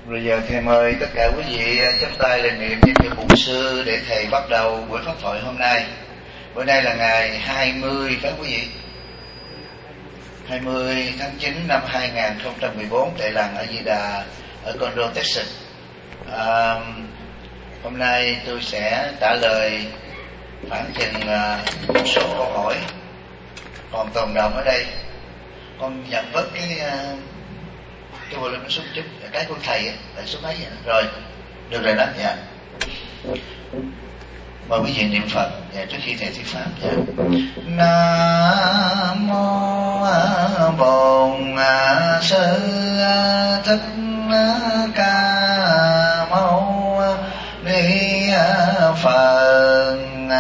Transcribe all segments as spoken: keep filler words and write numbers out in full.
Rồi giờ thầy mời tất cả quý vị chắp tay lên niệm danh hiệu Bổn Sư để thầy bắt đầu buổi pháp thoại hôm nay. Bữa nay là ngày hai mươi các quý vị, hai mươi tháng chín năm hai nghìn không trăm mười bốn tại làng A Di Đà ở Conroe, Texas. À, hôm nay tôi sẽ trả lời khoảng chừng một số câu hỏi còn tồn đọng ở đây. Con nhận bớt cái tôi vừa lên nó xuống chút cái của thầy ấy, tại số mấy vậy đó. Rồi được rồi đó. Dạ, mời quý vị niệm Phật dạ, trước khi thầy thuyết pháp. Dạ. Nam mô Bổn Sư Thích Ca Mâu Ni Phật.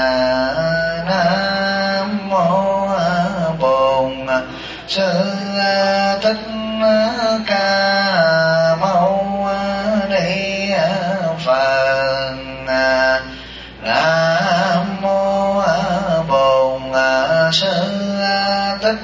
Nam mô Bổn Sư Thích Ca Mâu Ni Phật. Nam mô Bổn Sư Thích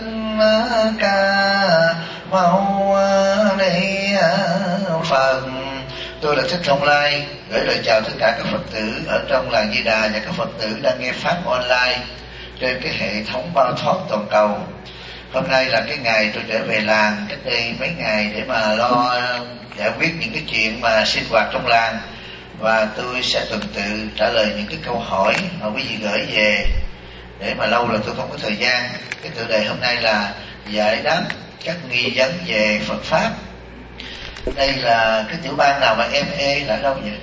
Ca Mâu Ni Phật. Tôi là Thích Thông Lai, gửi lời chào tất cả các Phật tử ở trong làng Di Đà và các Phật tử đang nghe pháp online trên cái hệ thống bao thoát toàn cầu. Hôm nay là cái ngày tôi trở về làng cách đây mấy ngày để mà lo giải quyết những cái chuyện mà sinh hoạt trong làng, và tôi sẽ tuần tự trả lời những cái câu hỏi mà quý vị gửi về, để mà lâu rồi tôi không có thời gian. Cái tựa đề hôm nay là giải đáp các nghi vấn về Phật pháp. Đây là cái tiểu bang nào mà em e là đâu vậy?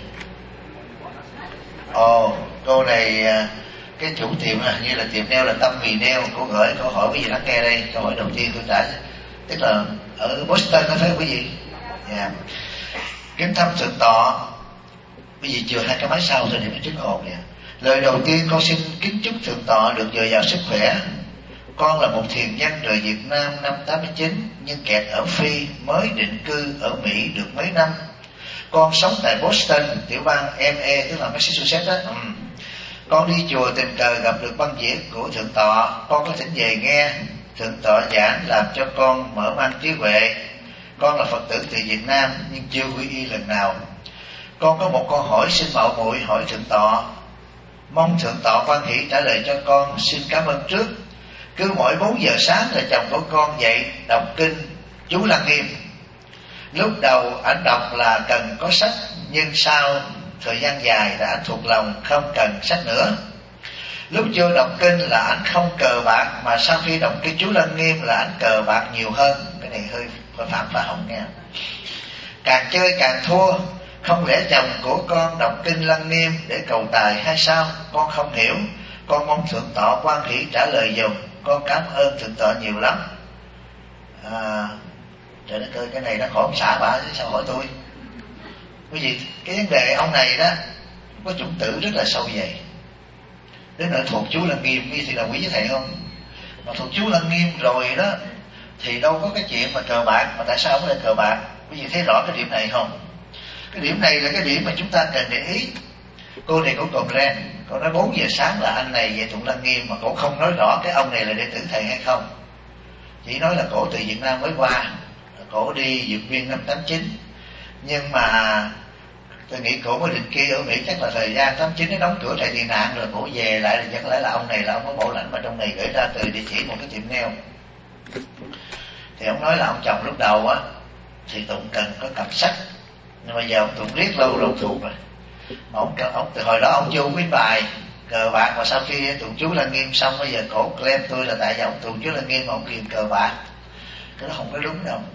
Ồ, cô này cái chủ tiệm là như là tiệm nail là Tâm Mì Nail. Cô gửi câu hỏi quý vị lắng nghe đây. Câu hỏi đầu tiên tôi trả, tức là ở Boston đó phải không quý vị? Yeah. Kính thăm thượng tọa, quý vị chừa hai cái máy sau thôi để mới trích ồn nè. Lời đầu tiên con xin kính chúc thượng tọa được dồi dào sức khỏe. Con là một thiền nhân rời Việt Nam năm tám mươi chín, nhưng kẹt ở Phi, mới định cư ở Mỹ được mấy năm. Con sống tại Boston, tiểu bang em e, tức là Massachusetts đó. Ừ. Con đi chùa tình cờ gặp được băng diễn của thượng tọa. Con có thỉnh về nghe thượng tọa giảng, làm cho con mở mang trí huệ. Con là Phật tử từ Việt Nam nhưng chưa quy y lần nào. Con có một câu hỏi xin mạo muội hỏi thượng tọa, mong thượng tọa quan hỷ trả lời cho con. Xin cảm ơn trước. Cứ mỗi bốn giờ sáng là chồng của con dậy đọc kinh chú Lăng Nghiêm. Lúc đầu anh đọc là cần có sách, nhưng sau thời gian dài là anh thuộc lòng không cần sách nữa. Lúc chưa đọc kinh là anh không cờ bạc, mà sau khi đọc kinh chú Lăng Nghiêm là anh cờ bạc nhiều hơn. Cái này hơi phạm pháp không nghe. Càng chơi càng thua. Không lẽ chồng của con đọc kinh Lăng Nghiêm để cầu tài hay sao? Con không hiểu. Con mong thượng tọa quan hỷ trả lời dùm. Con cảm ơn thượng tọa nhiều lắm. À, trời đất ơi, cái này nó khỏi ông xã bà chứ sao hỏi tôi. Bởi vì cái vấn đề ông này đó có chủng tử rất là sâu dày, đến nỗi thuộc chú Lăng Nghiêm. Thì đồng ý với thầy không? Mà thuộc chú Lăng Nghiêm rồi đó thì đâu có cái chuyện mà cờ bạc. Mà tại sao ông lại cờ bạc? Quý vị thấy rõ cái điểm này không? Cái điểm này là cái điểm mà chúng ta cần để ý. Cô này cổ còm ren, cô nói bốn giờ sáng là anh này về tụng Lăng Nghiêm, mà cổ không nói rõ cái ông này là đệ tử thầy hay không. Chỉ nói là cổ từ Việt Nam mới qua, cổ đi dược viên năm tám chín. Nhưng mà tôi nghĩ cổ mới định kia ở Mỹ chắc là thời gian tám chín nó đóng cửa trại tị nạn rồi, cổ về lại là chắc lẽ là ông này là ông có bộ lãnh mà trong này gửi ra từ địa chỉ một cái tiệm nail. Thì ông nói là ông chồng lúc đầu á thì tụng cần có cặp sách, nhưng mà giờ ông tụng riết lâu rồi ông thuộc rồi. Mà ông, ông từ hồi đó ông vô cái bài cờ bạc, mà sau khi tụng chú Lăng Nghiêm xong bây giờ cổ claim tôi là tại vì ông tụng chú Lăng Nghiêm mà ông ghiền cờ bạc. Cái đó không có đúng đâu.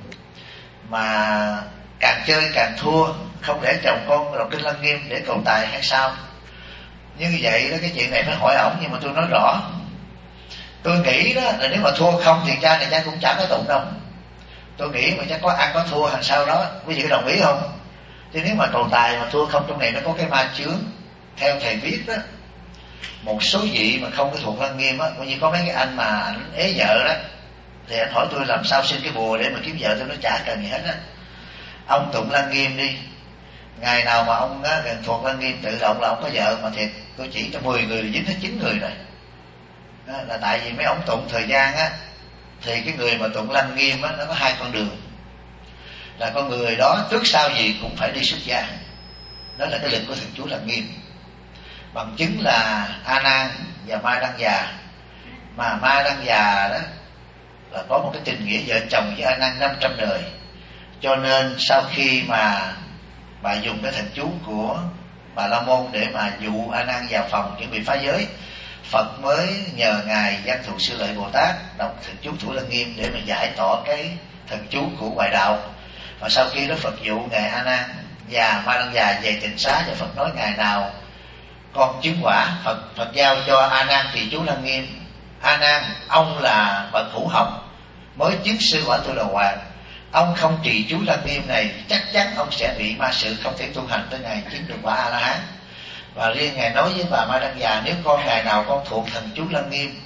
Mà càng chơi càng thua. Không lẽ chồng con đọc kinh Lăng Nghiêm để cầu tài hay sao? Như vậy đó, cái chuyện này phải hỏi ổng. Nhưng mà tôi nói rõ, tôi nghĩ đó là nếu mà thua không thì cha này cha cũng chẳng có tụng đâu. Tôi nghĩ mà chắc có ăn có thua hàng sau đó. Quý vị có đồng ý không? Chứ nếu mà cầu tài mà thua không, trong này nó có cái ma chướng. Theo thầy viết đó, một số vị mà không có thuộc Lăng Nghiêm á, coi như có mấy cái anh mà ảnh ế vợ đó, thì anh hỏi tôi làm sao xin cái bùa để mà kiếm vợ. Tôi nói chả cần gì hết á. Ông tụng Lăng Nghiêm đi, ngày nào mà ông á, gần thuộc Lăng Nghiêm tự động là ông có vợ. Mà thiệt tôi chỉ cho mười người là dính hết chín người rồi đó, là tại vì mấy ông tụng thời gian á, thì cái người mà tụng Lăng Nghiêm á, nó có hai con đường. là con người đó trước sau gì cũng phải đi xuất gia. Đó là cái lệnh của Thượng Chú Lăng Nghiêm. Bằng chứng là A Nan và Ma Đăng Già, mà Ma Đăng Già đó là có một cái tình nghĩa vợ chồng với A Nan năm trăm đời, cho nên sau khi mà bà dùng cái thần chú của Bà La Môn để mà dụ A Nan vào phòng chuẩn bị phá giới, Phật mới nhờ ngài Văn Thù Sư Lợi Bồ Tát đọc thần chú Thủ Lăng Nghiêm để mà giải tỏ cái thần chú của ngoại đạo. Và sau khi đó Phật dụ ngài A Nan và Ma Đăng Già về tịnh xá, và Phật nói ngày nào con chứng quả, Phật Phật giao cho A Nan trì chú Lăng Nghiêm. A Nan, ông là bậc hữu học mới chứng sư quả Tu Đà Hoàng, ông không trì chú Lăng Nghiêm này chắc chắn ông sẽ bị ma sự, không thể tu hành tới ngày chứng được quả A La Hán. Và riêng ngài nói với bà Ma Đăng Già, nếu con ngày nào con thuộc thần chú Lăng Nghiêm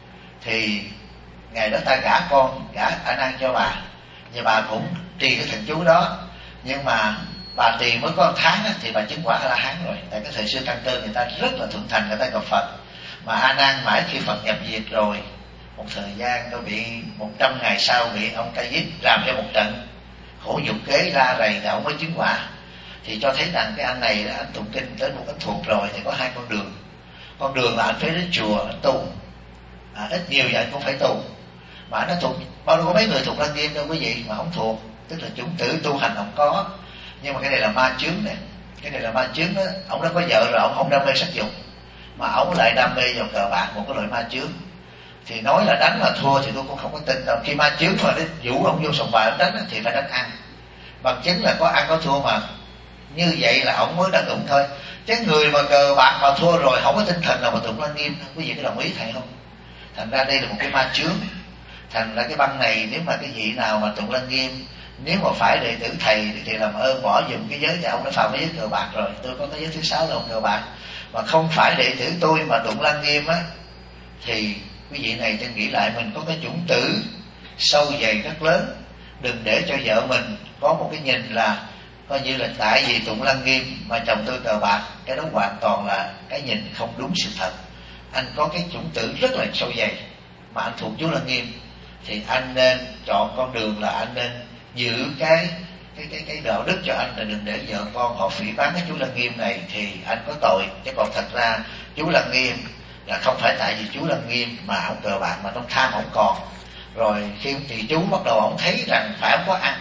thì ngày đó ta gả con, gả A Nan cho bà, và bà cũng trì cái thần chú đó. Nhưng mà bà trì mới có một tháng đó, thì bà chứng quả A La Hán rồi. Tại cái thời xưa căn cơ người ta rất là thuận thành, người ta gặp Phật. Mà A Nan mãi khi Phật nhập diệt rồi, một thời gian nó bị một trăm ngày sau bị ông Ca Diếp làm cho một trận khổ nhục kế la rầy, thì ông mới chứng quả. Thì cho thấy rằng cái anh này đó, anh tụng kinh tới một cái thuộc rồi thì có hai con đường. Con đường là anh phải đến chùa anh tu, à, ít nhiều vậy anh cũng phải tu. Mà anh nó thuộc, bao nhiêu có mấy người thuộc Lăng Nghiêm đâu quý vị mà không thuộc, tức là chủng tử tu hành không có. Nhưng mà cái này là ma chướng này, cái này là ma chướng đó. Ông đã có vợ rồi, ông không đam mê sắc dục, mà ông lại đam mê vào cờ bạc, một cái loại ma chướng. Thì nói là đánh mà thua thì tôi cũng không có tin đâu. Khi ma chướng mà vũ ông vô sòng bài ông đánh thì phải đánh ăn, bằng chứng là có ăn có thua mà. Như vậy là ông mới đã đụng thôi. Chứ người mà cờ bạc mà thua rồi không có tinh thần nào mà tụng Lăng Nghiêm. Quý vị có đồng ý thầy không? Thành ra đây là một cái ma chướng. Thành ra cái băng này, nếu mà cái vị nào mà tụng Lăng Nghiêm, nếu mà phải đệ tử thầy thì làm ơn bỏ dùm cái giới, thì ông đã phạm với giới cờ bạc rồi. Tôi có cái giới thứ sáu là ông cờ bạc. Mà không phải đệ tử tôi mà tụng Lăng Nghiêm á, thì quý vị này nên nghĩ lại, mình có cái chủng tử sâu dày rất lớn. Đừng để cho vợ mình có một cái nhìn là coi như là tại vì tụng Lăng Nghiêm mà chồng tôi cờ bạc. Cái đó hoàn toàn là cái nhìn không đúng sự thật. Anh có cái chủng tử rất là sâu dày mà anh thuộc chú Lăng Nghiêm, thì anh nên chọn con đường là anh nên giữ cái cái cái cái đạo đức cho anh, là đừng để vợ con họ phỉ báng cái chú Lăng Nghiêm này thì anh có tội. Chứ còn thật ra chú Lăng Nghiêm là không phải tại vì chú Lăng Nghiêm mà ông cờ bạc, mà trong tham ông còn. Rồi khi ông trì chú bắt đầu ông thấy rằng phải ông có ăn,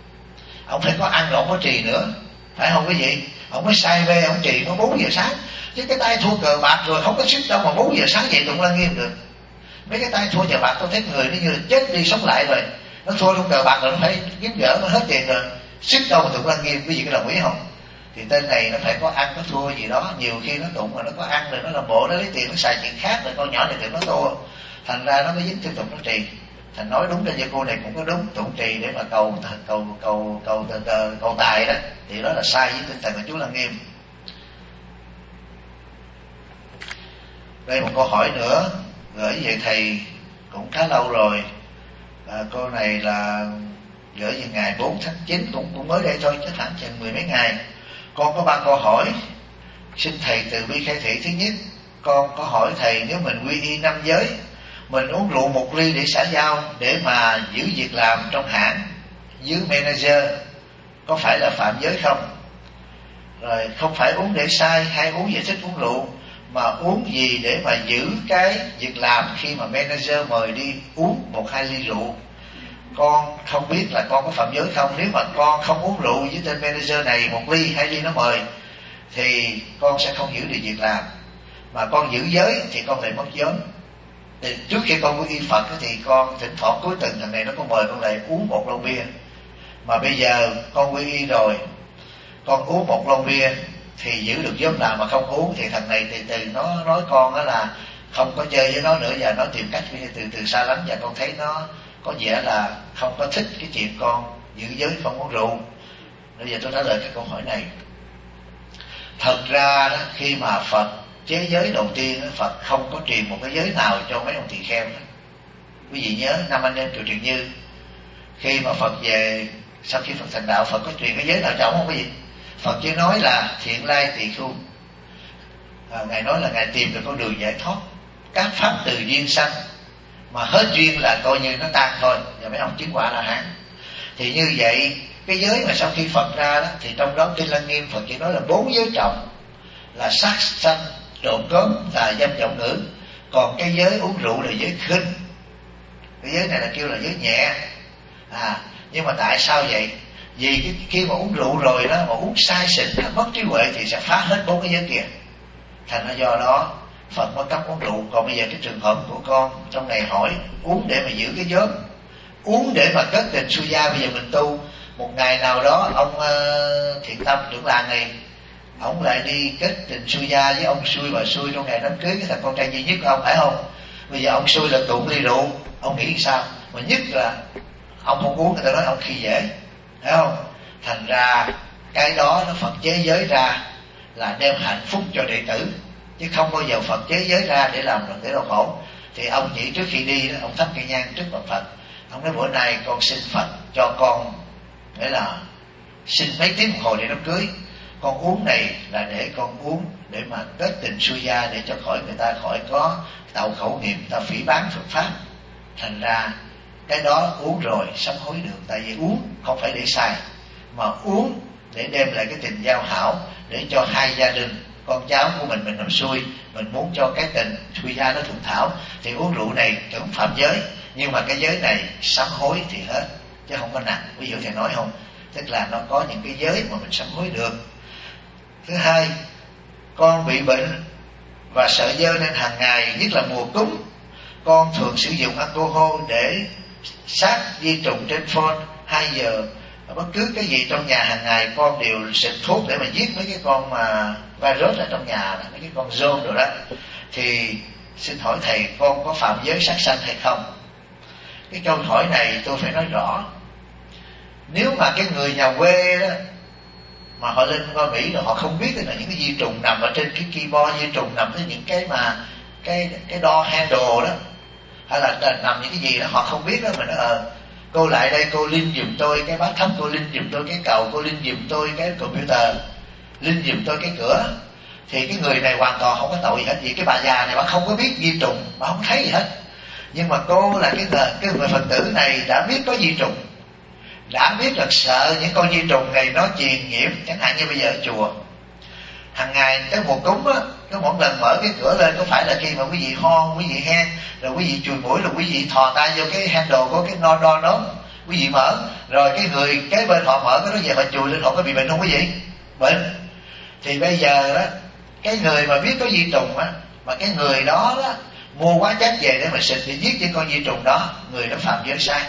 ông phải có ăn rồi ông có trì nữa, phải không quý vị? Ông mới say mê ông trì nó bốn giờ sáng, chứ cái tay thua cờ bạc rồi không có sức đâu mà bốn giờ sáng dậy tụng Lăng Nghiêm được. Mấy cái tay thua cờ bạc tôi thấy người nó như là chết đi sống lại rồi. Nó thua trong cờ bạc rồi nó phải kiếm vợ, nó hết tiền rồi, sức đâu mà tụng Lăng Nghiêm, quý vị có đồng ý không? Thì tên này nó phải có ăn có thua gì đó. Nhiều khi nó tụng mà nó có ăn rồi nó làm bộ nó lấy tiền nó xài chuyện khác, rồi con nhỏ này thì nó thua, thành ra nó mới dính tiếp tục nó trì. Thành nói đúng là như cô này cũng có đúng, tụng trì để mà cầu cầu cầu cầu cầu, cầu, cầu tài đó, thì đó là sai với tinh thần của chú Lăng Nghiêm. Đây một câu hỏi nữa gửi về thầy cũng khá lâu rồi. À, cô này là gửi về ngày bốn tháng chín, cũng cũng mới đây thôi, chắc hẳn chừng mười mấy ngày. Con có ba câu hỏi, xin thầy từ bi khai thị. Thứ nhất, con có hỏi thầy, nếu mình quy y năm giới, mình uống rượu một ly để xã giao, để mà giữ việc làm trong hãng dưới manager, có phải là phạm giới không? Rồi không phải uống để sai hay uống vì thích uống rượu, mà uống gì để mà giữ cái việc làm khi mà manager mời đi uống một hai ly rượu. Con không biết là con có phạm giới không. Nếu mà con không uống rượu với tên manager này một ly hai ly nó mời, thì con sẽ không giữ được việc làm. Mà con giữ giới thì con lại mất giới. Thì trước khi con quy y Phật thì con thỉnh thoảng cuối tuần thằng này nó có mời con lại uống một lon bia. Mà bây giờ con quy y rồi, con uống một lon bia thì giữ được giới làm, mà không uống thì thằng này từ từ nó nói con đó là không có chơi với nó nữa, và nó tìm cách từ từ xa lánh. Và con thấy nó có vẻ là không có thích cái chuyện con giữ giới không uống rượu. Bây giờ tôi trả lời cái câu hỏi này. Thật ra đó, khi mà Phật chế giới đầu tiên, Phật không có truyền một cái giới nào cho mấy ông tỳ kheo. Quý vị nhớ năm anh em Chùa Triền Như, khi mà Phật về, sau khi Phật thành đạo, Phật có truyền cái giới nào cho ông không quý vị? Phật chỉ nói là thiện lai tỳ khu. à, Ngài nói là Ngài tìm được con đường giải thoát, các pháp từ duyên sanh, mà hết duyên là coi như nó tan thôi, và mấy ông chứng quả là hán. Thì như vậy cái giới mà sau khi Phật ra đó, thì trong đó Kinh Lăng Nghiêm Phật chỉ nói là bốn giới trọng, là sát sanh, trộm cướp và dâm vọng ngữ. Còn cái giới uống rượu là giới khinh, cái giới này là kêu là giới nhẹ. À, nhưng mà tại sao vậy? Vì cái, khi mà uống rượu rồi đó, mà uống sai xịn, mất trí huệ thì sẽ phá hết bốn cái giới kia. Thành ra do đó Phật mới cấm uống rượu. Còn bây giờ cái trường hợp của con trong này hỏi uống để mà giữ cái giới, uống để mà kết tình suy gia. Bây giờ mình tu, một ngày nào đó ông uh, Thiện Tâm trưởng làng này, ông lại đi kết tình suy gia với ông xui và xui trong ngày đám cưới cái thằng con trai duy nhất của ông, phải không? Bây giờ ông xui là tụng ly rượu, ông nghĩ sao? Mà nhất là ông không uống, người ta nói ông khi dễ, phải không? Thành ra cái đó nó Phật chế giới ra là đem hạnh phúc cho đệ tử, chứ không bao giờ Phật chế giới ra để làm được để đau khổ. Thì ông chỉ trước khi đi đó, ông thắp cây nhang trước mặt Phật, ông nói bữa nay con xin Phật cho con, nghĩa là xin mấy tiếng đồng hồ để đám cưới. Con uống này là để con uống để mà kết tình xuôi gia, để cho khỏi người ta khỏi có tạo khẩu nghiệp, ta phỉ báng Phật pháp. Thành ra cái đó uống rồi sám hối được. Tại vì uống không phải để xài, mà uống để đem lại cái tình giao hảo, để cho hai gia đình con cháu của mình mình làm xuôi, mình muốn cho cái tình xuôi gia nó thượng thảo. Thì uống rượu này cũng phạm giới, nhưng mà cái giới này sám hối thì hết, chứ không có nặng. Ví dụ thầy nói không, tức là nó có những cái giới mà mình sám hối được. Thứ hai, con bị bệnh và sợ dơ nên hàng ngày, nhất là mùa cúm, con thường sử dụng alcohol để sát vi trùng trên phone hai giờ. Bất cứ cái gì trong nhà hàng ngày con đều xịt thuốc để mà giết mấy cái con mà virus ở trong nhà, mấy cái con zone rồi đó. Thì xin hỏi thầy, con có phạm giới sát sanh hay không? Cái câu hỏi này tôi phải nói rõ. Nếu mà cái người nhà quê đó mà họ lên qua Mỹ rồi họ không biết là những cái vi trùng nằm ở trên cái keyboard, vi trùng nằm ở những cái mà cái cái đo handle đó, hay là nằm những cái gì đó họ không biết đó, mà nó ờ cô lại đây cô linh giùm tôi cái bát thấp, cô linh giùm tôi cái cầu, cô linh giùm tôi cái computer, linh giùm tôi cái cửa. Thì cái người này hoàn toàn không có tội gì hết. Vì cái bà già này bà không có biết vi trùng, bà không thấy gì hết. Nhưng mà cô là cái người, cái người Phật tử này đã biết có vi trùng, đã biết là sợ những con vi trùng này nó truyền nhiễm. Chẳng hạn như bây giờ ở chùa hàng ngày cái mùa cúm á, có một lần mở cái cửa lên, có phải là khi mà quý vị ho, quý vị hen, rồi quý vị chùi mũi, rồi quý vị thò tay vô cái handle của cái no đo nón, quý vị mở, rồi cái người cái bên họ mở cái đó về họ chùi lên, họ có bị bệnh không quý vị? Bệnh. Thì bây giờ đó, cái người mà biết có vi trùng á, mà cái người đó đó mua hóa chất về để mà xịt để giết những con vi trùng đó, người đó phạm giới sai.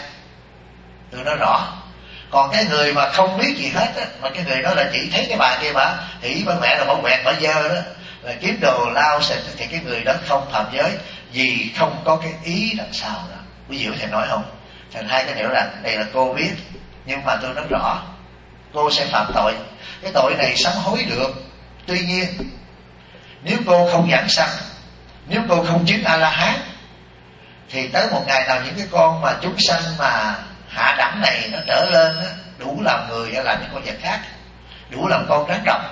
Tôi nói rõ. Còn cái người mà không biết gì hết á, mà cái người đó là chỉ thấy cái bà kia bà hỉ bà mẹ là bà quẹt bà dơ đó, là kiếm đồ lao xịt, thì cái người đó không phạm giới, vì không có cái ý đằng sau đó. Ví dụ thầy nói không? Thành hai cái điều là đây là cô biết, nhưng mà tôi nói rõ cô sẽ phạm tội. Cái tội này sám hối được. Tuy nhiên nếu cô không giảng sanh, nếu cô không chứng A La Hán, thì tới một ngày nào những cái con mà chúng sanh mà hạ đẳng này nó trở lên đó, đủ làm người hay làm những con vật khác, đủ làm con rắn độc,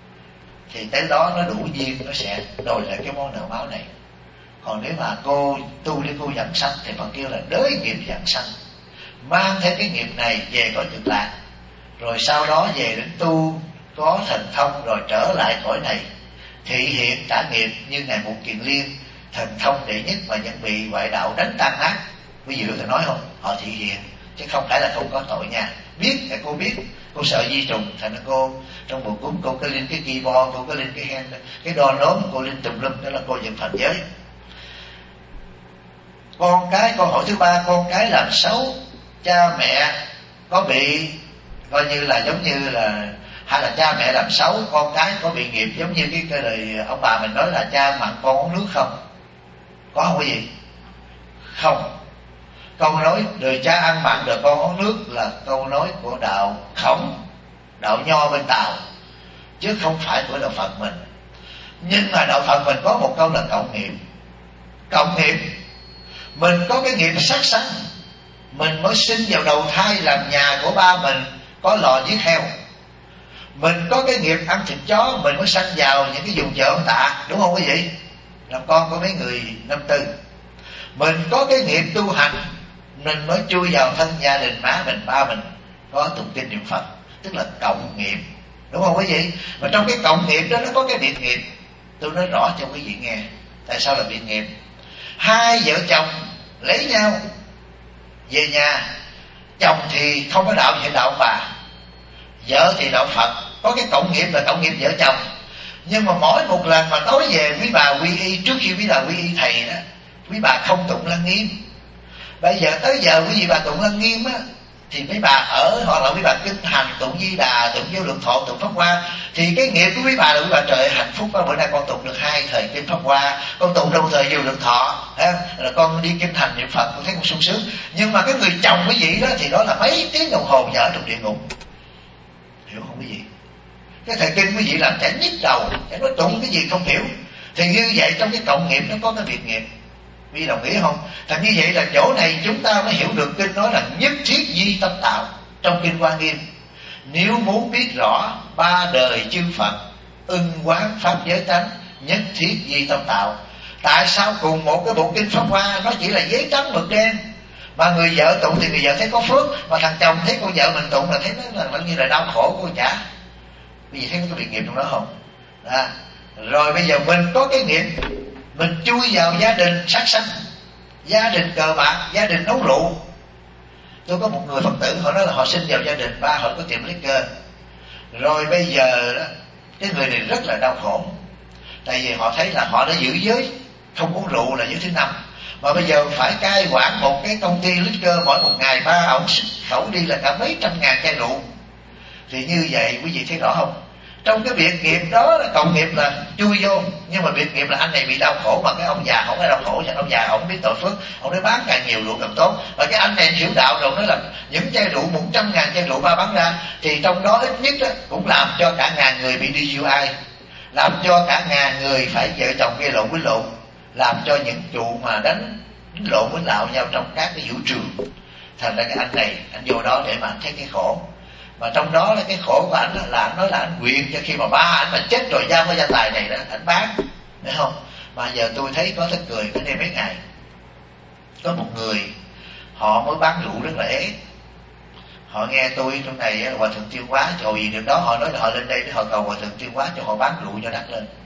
thì tới đó nó đủ duyên nó sẽ đòi lại cái món nợ máu này. Còn nếu mà cô tu để cô dẫn sanh thì Phật kêu là đới nghiệp dẫn sanh, mang theo cái nghiệp này về cõi Cực Lạc, rồi sau đó về đến tu có thần thông, rồi trở lại cõi này thị hiện trả nghiệp như ngài Mục Kiền Liên, thần thông đệ nhất mà vẫn bị ngoại đạo đánh tan nát. Ví dụ tôi nói không, họ thị hiện chứ không phải là không có tội nha. Biết là cô biết, cô sợ vi trùng, thành ra cô trong mùa cúm cô có lên cái keyboard, cô có lên cái hand, cái đo nón cô lên tùm lum, đó là cô vẫn phạm giới. Con cái, câu hỏi thứ ba, con cái làm xấu cha mẹ có bị coi như là giống như là, hay là cha mẹ làm xấu con cái có bị nghiệp giống như cái, cái lời ông bà mình nói là cha mặn con uống nước không? Có không có gì? Không. Câu nói đời cha ăn mặn đời con uống nước là câu nói của đạo Khổng, đạo Nho bên Tàu, chứ không phải của đạo Phật mình. Nhưng mà đạo Phật mình có một câu là cộng nghiệp. Cộng nghiệp, mình có cái nghiệp sát sanh, mình mới sinh vào đầu thai làm nhà của ba mình có lò giết heo. Mình có cái nghiệp ăn thịt chó, mình mới sanh vào những cái vùng chợ ông Tạ, đúng không quý vị? Làm con của mấy người năm tư. Mình có cái nghiệp tu hành, mình mới chui vào thân gia đình má mình, ba mình, có tụng kinh niệm Phật, tức là cộng nghiệp, đúng không quý vị? Mà trong cái cộng nghiệp đó nó có cái biệt nghiệp. Tôi nói rõ cho quý vị nghe tại sao là biệt nghiệp. Hai vợ chồng lấy nhau về nhà, chồng thì không có đạo về đạo ông bà, vợ thì đạo Phật, có cái cộng nghiệp là cộng nghiệp vợ chồng. Nhưng mà mỗi một lần mà nói về quý bà quy y, trước khi quý bà quy y thầy đó, quý bà không tụng Lăng Nghiêm. Bây giờ tới giờ quý vị bà tụng Lăng Nghiêm á, thì mấy bà ở hoặc là quý bà kinh hành tụng Di Đà, tụng Vô Lượng Thọ, tụng Pháp Hoa, thì cái nghiệp của quý bà là quý bà trời hạnh phúc quá, bữa nay con tụng được hai thời kinh Pháp Hoa, con tụng được thời Vô Lượng Thọ, là con đi kinh hành niệm Phật, con thấy con sung sướng. Nhưng mà cái người chồng quý vị đó thì đó là mấy tiếng đồng hồ giờ ở trong địa ngục, hiểu không quý vị? Cái thời kinh quý vị làm chả nhức đầu, chả nói tụng cái gì không hiểu. Thì như vậy trong cái cộng nghiệp nó có cái biệt nghiệp, quý vị đồng ý không? Thành như vậy là chỗ này chúng ta mới hiểu được kinh nói là nhất thiết di tâm tạo trong kinh Hoa Nghiêm. Nếu muốn biết rõ ba đời chư Phật ưng quán pháp giới tánh, nhất thiết di tâm tạo. Tại sao cùng một cái bộ kinh Pháp Hoa nó chỉ là giấy trắng mực đen, mà người vợ tụng thì người vợ thấy có phước, mà thằng chồng thấy con vợ mình tụng là thấy nó là như là đau khổ của chả. Quý vị thấy có biệt nghiệp trong đó không? À, rồi bây giờ mình có cái nghiệp, mình chui vào gia đình sát sanh, gia đình cờ bạc, gia đình nấu rượu. Tôi có một người Phật tử, họ nói là họ sinh vào gia đình ba họ có tiệm lấy cơ. Rồi bây giờ đó, cái người này rất là đau khổ. Tại vì họ thấy là họ đã giữ giới không uống rượu là giới thứ năm, mà bây giờ phải cai quản một cái công ty lít cơ, mỗi một ngày ba ổng xuất khẩu đi là cả mấy trăm ngàn chai rượu. Thì như vậy quý vị thấy rõ không? Trong cái biệt nghiệp đó là cộng nghiệp là chui vô, nhưng mà biệt nghiệp là anh này bị đau khổ, mà cái ông già không có đau khổ, cho ông già không biết tội phước, ông nói bán càng nhiều rượu càng tốt. Và cái anh này hiểu đạo rồi nói là những chai rượu một trăm ngàn chai rượu ba bán ra, thì trong đó ít nhất đó, cũng làm cho cả ngàn người bị đi siêu ai, làm cho cả ngàn người phải vợ chồng gây lộn với lộn, làm cho những trụ mà đánh lộn với lạo nhau trong các cái vũ trường. Thành ra cái anh này anh vô đó để mà anh thấy cái khổ. Mà trong đó là cái khổ của anh là anh nói là anh nguyện cho khi mà ba anh mà chết rồi giao cái gia tài này đó anh bán, thấy không? Mà giờ tôi thấy có thức cười cái đây mấy ngày, có một người họ mới bán rượu rất là ế. Họ nghe tôi trong này là Hòa Thượng Tiêu Hóa trời gì được đó, họ nói là họ lên đây để họ cầu Hòa Thượng Tiêu Hóa cho họ bán rượu cho đắt lên.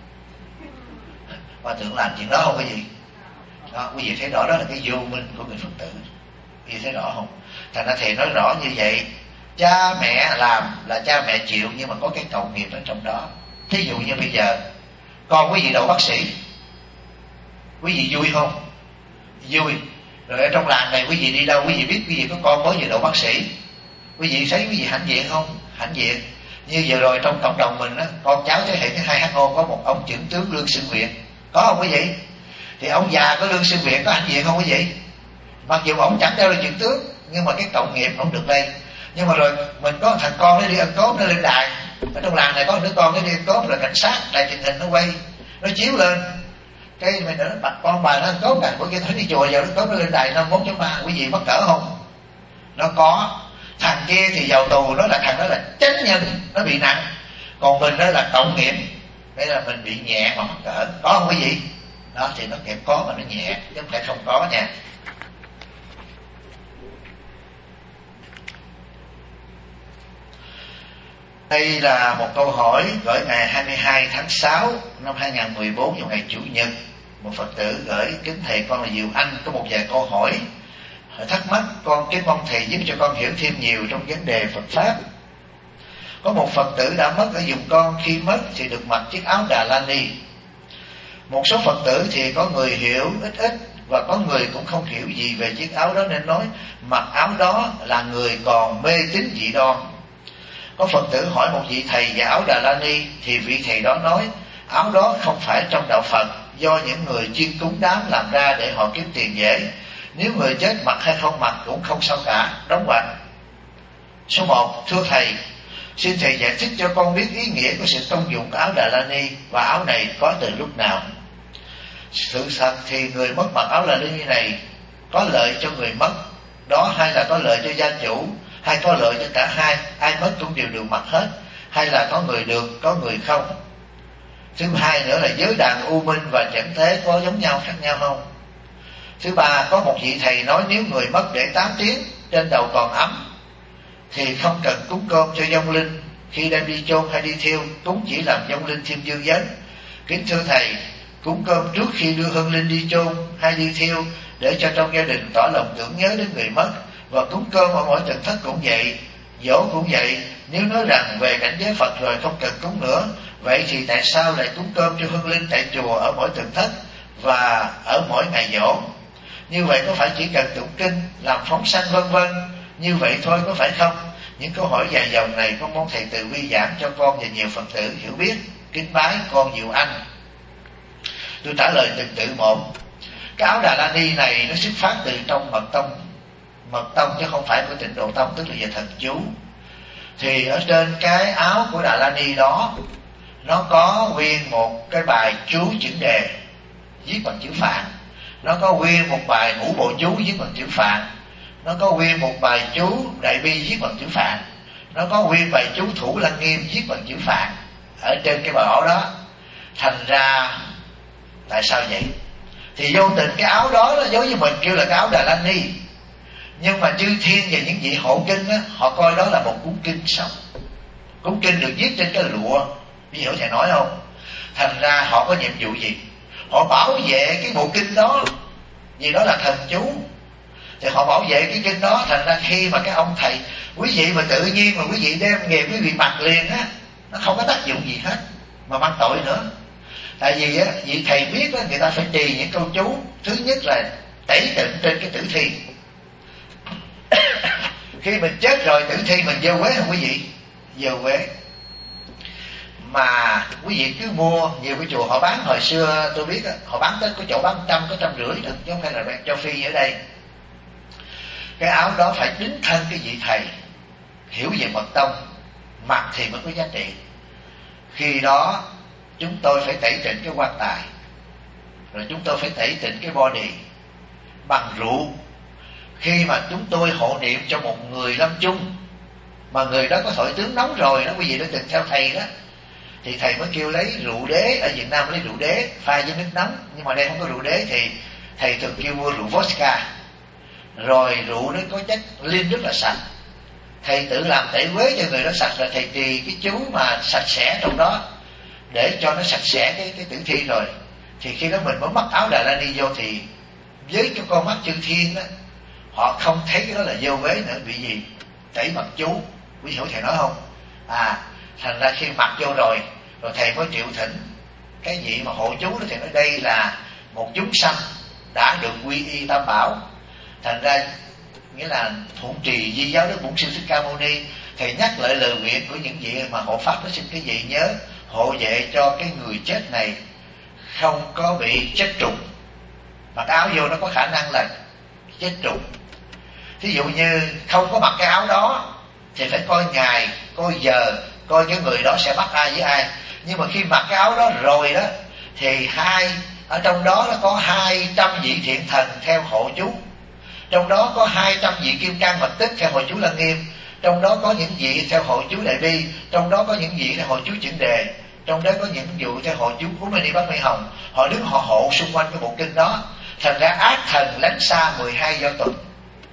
Hòa Thượng làm chuyện đó không cái gì đó, quý vị thấy rõ đó là cái vô minh của người Phật tử, quý vị thấy rõ không? Thành ra thầy nói rõ như vậy, cha mẹ làm là cha mẹ chịu, nhưng mà có cái cộng nghiệp ở trong đó. Thí dụ như bây giờ con quý vị đậu bác sĩ, quý vị vui không? Vui. Rồi ở trong làng này quý vị đi đâu quý vị biết quý vị có con mới vừa đậu bác sĩ, quý vị thấy quý vị hãnh diện không? Hãnh diện. Như vừa rồi trong cộng đồng mình á, con cháu thế hệ thứ hai H O có một ông trưởng tướng Lương Xưng Viện, có không quý vị? Thì ông già có Lương Xưng Viện có hãnh diện không quý vị? Mặc dù ông chẳng đeo là trưởng tướng, nhưng mà cái cộng nghiệp không được đây. Nhưng mà rồi mình có thằng con nó đi ăn cốp, nó lên đài. Ở trong làng này có đứa con nó đi ăn cốp, là cảnh sát đài truyền hình nó quay, nó chiếu lên. Cái mình nói bạch con bà nó ăn cốp nè, bữa kia thấy đi chùa vào nó cốp nó lên đài năm mốt chấm ba, quý vị mắc cỡ không? Nó có. Thằng kia thì vào tù, nó là thằng đó là chánh nhân, nó bị nặng. Còn mình đó là cộng nghiệp, đây là mình bị nhẹ mà mắc cỡ. Có không quý vị? Đó thì nó kẹp có mà nó nhẹ, chứ không phải không có nha. Đây là một câu hỏi gửi ngày hai mươi hai tháng sáu năm hai nghìn không trăm mười bốn vào ngày Chủ nhật. Một Phật tử gửi: kính thầy, con là Diệu Anh, có một vài câu hỏi thắc mắc, con kính mong thầy giúp cho con hiểu thêm nhiều trong vấn đề Phật pháp. Có một Phật tử đã mất ở vùng con, khi mất thì được mặc chiếc áo Đà La Ni. Một số Phật tử thì có người hiểu ít ít, và có người cũng không hiểu gì về chiếc áo đó, nên nói mặc áo đó là người còn mê tín dị đoan. Có Phật tử hỏi một vị thầy về áo Đà La Ni, thì vị thầy đó nói áo đó không phải trong đạo Phật, do những người chuyên cúng đám làm ra để họ kiếm tiền dễ. Nếu người chết mặc hay không mặc cũng không sao cả, đóng ngoặc. Số một: thưa thầy, xin thầy giải thích cho con biết ý nghĩa của sự công dụng của áo Đà La Ni, và áo này có từ lúc nào. Sự thật thì người mất mặc áo Đà La Ni này có lợi cho người mất đó, hay là có lợi cho gia chủ, hay có lợi cho cả hai, ai mất cũng đều được mặc hết, hay là có người được, có người không. Thứ hai nữa là giới đàn u minh và chẳng thế có giống nhau, khác nhau không. Thứ ba, có một vị thầy nói nếu người mất để tám tiếng trên đầu còn ấm, thì không cần cúng cơm cho vong linh khi đem đi chôn hay đi thiêu, cúng chỉ làm vong linh thêm dương vấn. Kính thưa thầy, cúng cơm trước khi đưa hương linh đi chôn hay đi thiêu để cho trong gia đình tỏ lòng tưởng nhớ đến người mất, và cúng cơm ở mỗi tầng thất cũng vậy, dỗ cũng vậy. Nếu nói rằng về cảnh giới Phật rồi không cần cúng nữa, vậy thì tại sao lại cúng cơm cho hương linh tại chùa ở mỗi tầng thất và ở mỗi ngày dỗ? Như vậy có phải chỉ cần tụng kinh, làm phóng sanh vân vân như vậy thôi có phải không? Những câu hỏi dài dòng này con mong thầy từ bi giảng cho con và nhiều Phật tử hiểu biết. Kính bái con Diệu Anh. Tôi trả lời từng tự một. Cái áo Đà La Ni này nó xuất phát từ trong mật tông, mật tông chứ không phải của Tịnh Độ Tông, tức là về thần chú. Thì ở trên cái áo của Đà La Ni đó, nó có nguyên một cái bài chú chữ đề viết bằng chữ Phạn, nó có nguyên một bài ngũ bộ chú viết bằng chữ Phạn, nó có nguyên một bài chú Đại Bi viết bằng chữ Phạn, nó có nguyên bài chú Thủ Lăng Nghiêm viết bằng chữ Phạn ở trên cái bài áo đó. Thành ra tại sao vậy? Thì vô tình cái áo đó nó giống như mình kêu là cái áo Đà La Ni, nhưng mà chư thiên và những vị hộ kinh á, họ coi đó là một cuốn kinh sống. Cuốn kinh được viết trên cái lụa, biết hiểu thầy nói không? Thành ra họ có nhiệm vụ gì? Họ bảo vệ cái bộ kinh đó, vì đó là thần chú, thì họ bảo vệ cái kinh đó. Thành ra khi mà cái ông thầy, quý vị mà tự nhiên mà quý vị đem nghề quý vị mặc liền á, nó không có tác dụng gì hết, mà mang tội nữa. Tại vì á, vị thầy biết á, người ta phải trì những câu chú. Thứ nhất là tẩy tịnh trên cái tử thi. Khi mình chết rồi, tử thi mình dơ quế không quý vị? Dơ quế. Mà quý vị cứ mua, nhiều cái chùa họ bán hồi xưa tôi biết á, họ bán tới có chỗ bán trăm, có trăm rưỡi được, chứ không phải là bán cho phi ở đây. Cái áo đó phải đính thân cái vị thầy hiểu về mật tông mặc thì mới có giá trị. Khi đó chúng tôi phải tẩy tịnh cái quan tài, rồi chúng tôi phải tẩy tịnh cái body bằng rượu. Khi mà chúng tôi hộ niệm cho một người lâm chung mà người đó có thổi tướng nóng rồi đó, quý vị đã từng theo thầy đó, thì thầy mới kêu lấy rượu đế. Ở Việt Nam lấy rượu đế pha với nước nóng, nhưng mà đây không có rượu đế thì thầy thường kêu mua rượu vodka. Rồi rượu nó có chất linh rất là sạch, thầy tự làm tẩy quế cho người đó sạch, rồi thầy trì cái chú mà sạch sẽ trong đó để cho nó sạch sẽ cái, cái tử thi. Rồi thì khi đó mình mới mắc áo Đà La Ni vô, thì với cái con mắt chư thiên đó, họ không thấy cái đó là vô quế nữa. Vì gì? Tẩy bằng chú, quý hiểu thầy nói không? À, thành ra khi mặc vô rồi, rồi thầy mới triệu thỉnh cái vị mà hộ chú đó, thì nói đây là một chúng sanh đã được quy y tam bảo. Thành ra nghĩa là thụ trì di giáo đức Bổn Sư Thích Ca Mâu Ni, thầy nhắc lại lời nguyện của những vị mà hộ pháp đó, xin cái vị nhớ hộ vệ cho cái người chết này không có bị chết trùng. Mặc áo vô nó có khả năng là chết trùng. Thí dụ như không có mặc cái áo đó thì phải coi ngày, coi giờ, coi cái người đó sẽ bắt ai với ai. Nhưng mà khi mặc cái áo đó rồi đó, thì hai ở trong đó nó có hai trăm vị thiện thần theo hộ chú, trong đó có hai trăm vị kim cang mật tích theo hộ chú Lăng Nghiêm, trong đó có những vị theo hộ chú Đại Bi, trong đó có những vị theo hộ chú Chuẩn Đề, trong đó có những vị theo hộ chú Cú Mê Ni Bát Mê Hồng. Họ đứng họ hộ xung quanh cái bộ kinh đó. Thành ra ác thần lánh xa mười hai do tuần.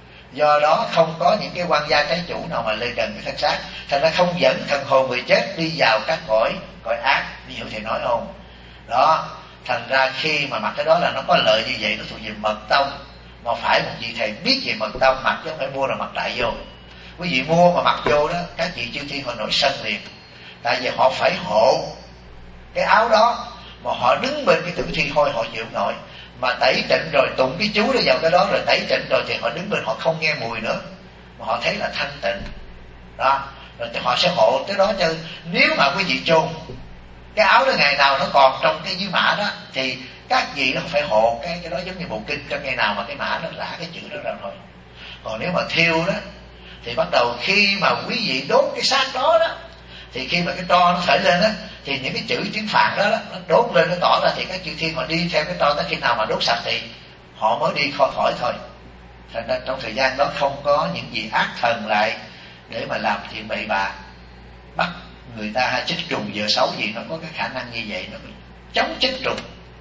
Do đó không có những cái quan gia trái chủ nào mà lên gần cái thân xác. Thành ra không dẫn thần hồn người chết đi vào các cõi cõi ác. Ví dụ thầy nói không? Đó. Thành ra khi mà mặc cái đó là nó có lợi như vậy, nó thuộc về mật tông. Mà phải một vị thầy biết về mật tông mặc, chứ không phải mua rồi mặc đại vô. Quý vị mua mà mặc vô đó, các vị chư thiên họ nổi sân liền. Tại vì họ phải hộ cái áo đó, mà họ đứng bên cái tử thi thôi họ chịu nổi. Mà tẩy tịnh rồi, tụng cái chú đó vào cái đó rồi tẩy tịnh rồi, thì họ đứng bên họ không nghe mùi nữa, mà họ thấy là thanh tịnh đó. Rồi họ sẽ hộ cái đó. Cho nếu mà quý vị chôn cái áo đó ngày nào nó còn trong cái dưới mã đó, thì các vị nó phải hộ cái cái đó giống như bộ kinh, cho ngày nào mà cái mã nó rã cái chữ đó ra thôi. Còn nếu mà thiêu đó, thì bắt đầu khi mà quý vị đốt cái xác đó đó, thì khi mà cái tro nó khởi lên đó, thì những cái chữ tiếng Phạn đó, đó nó đốt lên, nó tỏ ra, thì các chư thiên họ đi theo cái tro tới khi nào mà đốt sạch thì họ mới đi khỏi khỏi thôi. Thành ra trong thời gian đó không có những vị ác thần lại để mà làm chuyện bậy bạ, bắt người ta hay chết trùng giờ xấu gì. Nó có cái khả năng như vậy, nó chống chết trùng.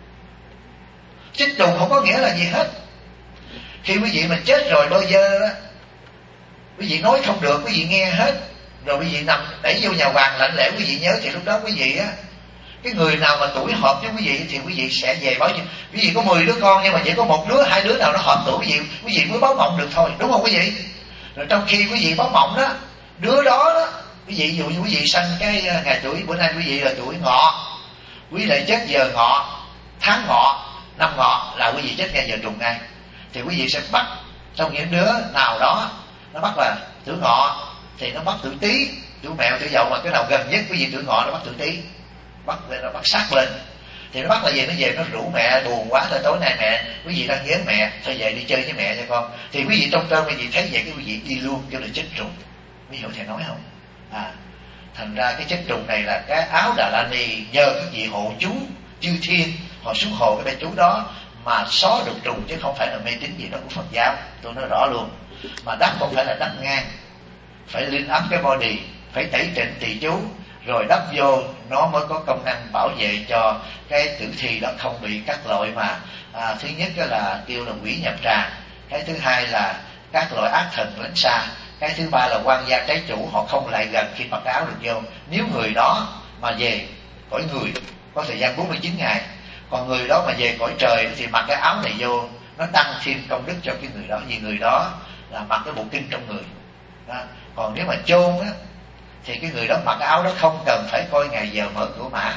Chết trùng không có nghĩa là gì hết. Khi quý vị mình chết rồi đôi dơ đó, Quý vị nói không được, quý vị nghe hết, rồi quý vị nằm đẩy vô nhà hoàng lạnh lẽo. Quý vị nhớ thì lúc đó quý vị á, cái người nào mà tuổi hợp với quý vị thì quý vị sẽ về báo. Quý vị có mười đứa con nhưng mà chỉ có một đứa, hai đứa nào nó hợp tuổi quý vị, quý vị mới báo mộng được thôi, đúng không quý vị? Rồi trong khi quý vị báo mộng đó, đứa đó đó, quý vị dụ như quý vị sanh cái ngày tuổi bữa nay quý vị là tuổi Ngọ, quý lại chết giờ Ngọ, tháng Ngọ, năm Ngọ là quý vị chết ngay giờ trùng ngay, thì quý vị sẽ bắt trong những đứa nào đó nó bắt là tuổi Ngọ thì nó bắt tuổi Tý, tuổi Mẹo, tuổi Dậu, mà cái nào gần nhất quý vị tuổi Ngọ nó bắt tuổi Tý, bắt lên nó bắt sát lên, thì nó bắt là về nó về nó rủ mẹ buồn quá thôi, tối nay mẹ quý vị đang nhớ mẹ thôi về đi chơi với mẹ cho con, thì quý vị trong cơn quý vị thấy vậy cái quý vị đi luôn kêu là chết trùng. Ví dụ thầy nói không à, thành ra cái chết trùng này là cái áo Đà La Ni nhờ các vị hộ chú chư thiên họ xuống hộ cái bà chú đó mà xóa được trùng, chứ không phải là mê tín gì đó của Phật giáo. Tôi nói rõ luôn, mà đắp không phải là đắp ngang, phải linh áp cái body, phải tẩy tịnh tỳ chú rồi đắp vô, nó mới có công năng bảo vệ cho cái tử thi đó không bị các loại mà à, thứ nhất là kêu là quỷ nhập tràng, cái thứ hai là các loại ác thần lánh xa, cái thứ ba là quan gia trái chủ họ không lại gần khi mặc cái áo được vô. Nếu người đó mà về cõi người có thời gian bốn mươi chín ngày, còn người đó mà về cõi trời thì mặc cái áo này vô nó tăng thêm công đức cho cái người đó, vì người đó là mặc cái bộ kinh trong người đó. Còn nếu mà chôn á thì cái người đó mặc cái áo đó không cần phải coi ngày giờ mở cửa mã,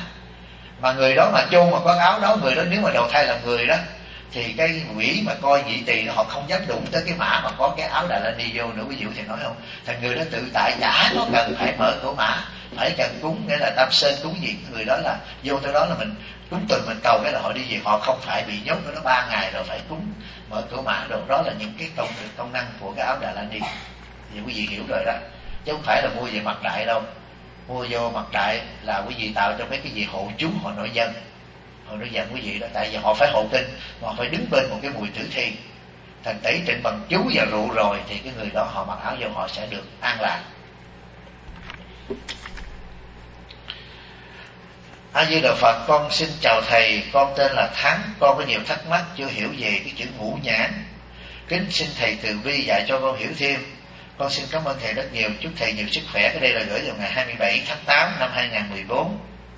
mà người đó mà chôn mà có áo đó, người đó nếu mà đầu thai làm người đó thì cái quỷ mà coi vị tỳ đó họ không dám đụng tới cái mã mà có cái áo Đà La Ni vô nữa. Ví dụ thì nói không, thành người đó tự tại chả có cần phải mở cửa mã, phải cần cúng nghĩa là tam sơn cúng gì, người đó là vô tới đó là mình cúng tuần mình cầu cái là họ đi về, họ không phải bị nhốt ở đó ba ngày rồi phải cúng mở cửa mã đồ. Đó là những cái công công năng của cái áo Đà La Ni, thì quý vị hiểu rồi đó, chứ không phải là mua về mặc đại đâu. Mua vô mặc đại là quý vị tạo cho mấy cái gì hộ chú họ nổi dân, họ nổi dân quý vị đó, tại vì họ phải hộ kinh mà họ phải đứng bên một cái mùi tử thi, thành tẩy trịnh bằng chú và rượu rồi thì cái người đó họ mặc áo vô họ sẽ được an lạc. A Di Đà Phật, con xin chào thầy, con tên là Thắng, con có nhiều thắc mắc chưa hiểu về cái chữ ngũ nhãn, kính xin thầy từ bi dạy cho con hiểu thêm. Con xin cảm ơn thầy rất nhiều, chúc thầy nhiều sức khỏe. Cái đây là gửi vào ngày hai mươi bảy tháng tám năm hai nghìn không trăm mười bốn.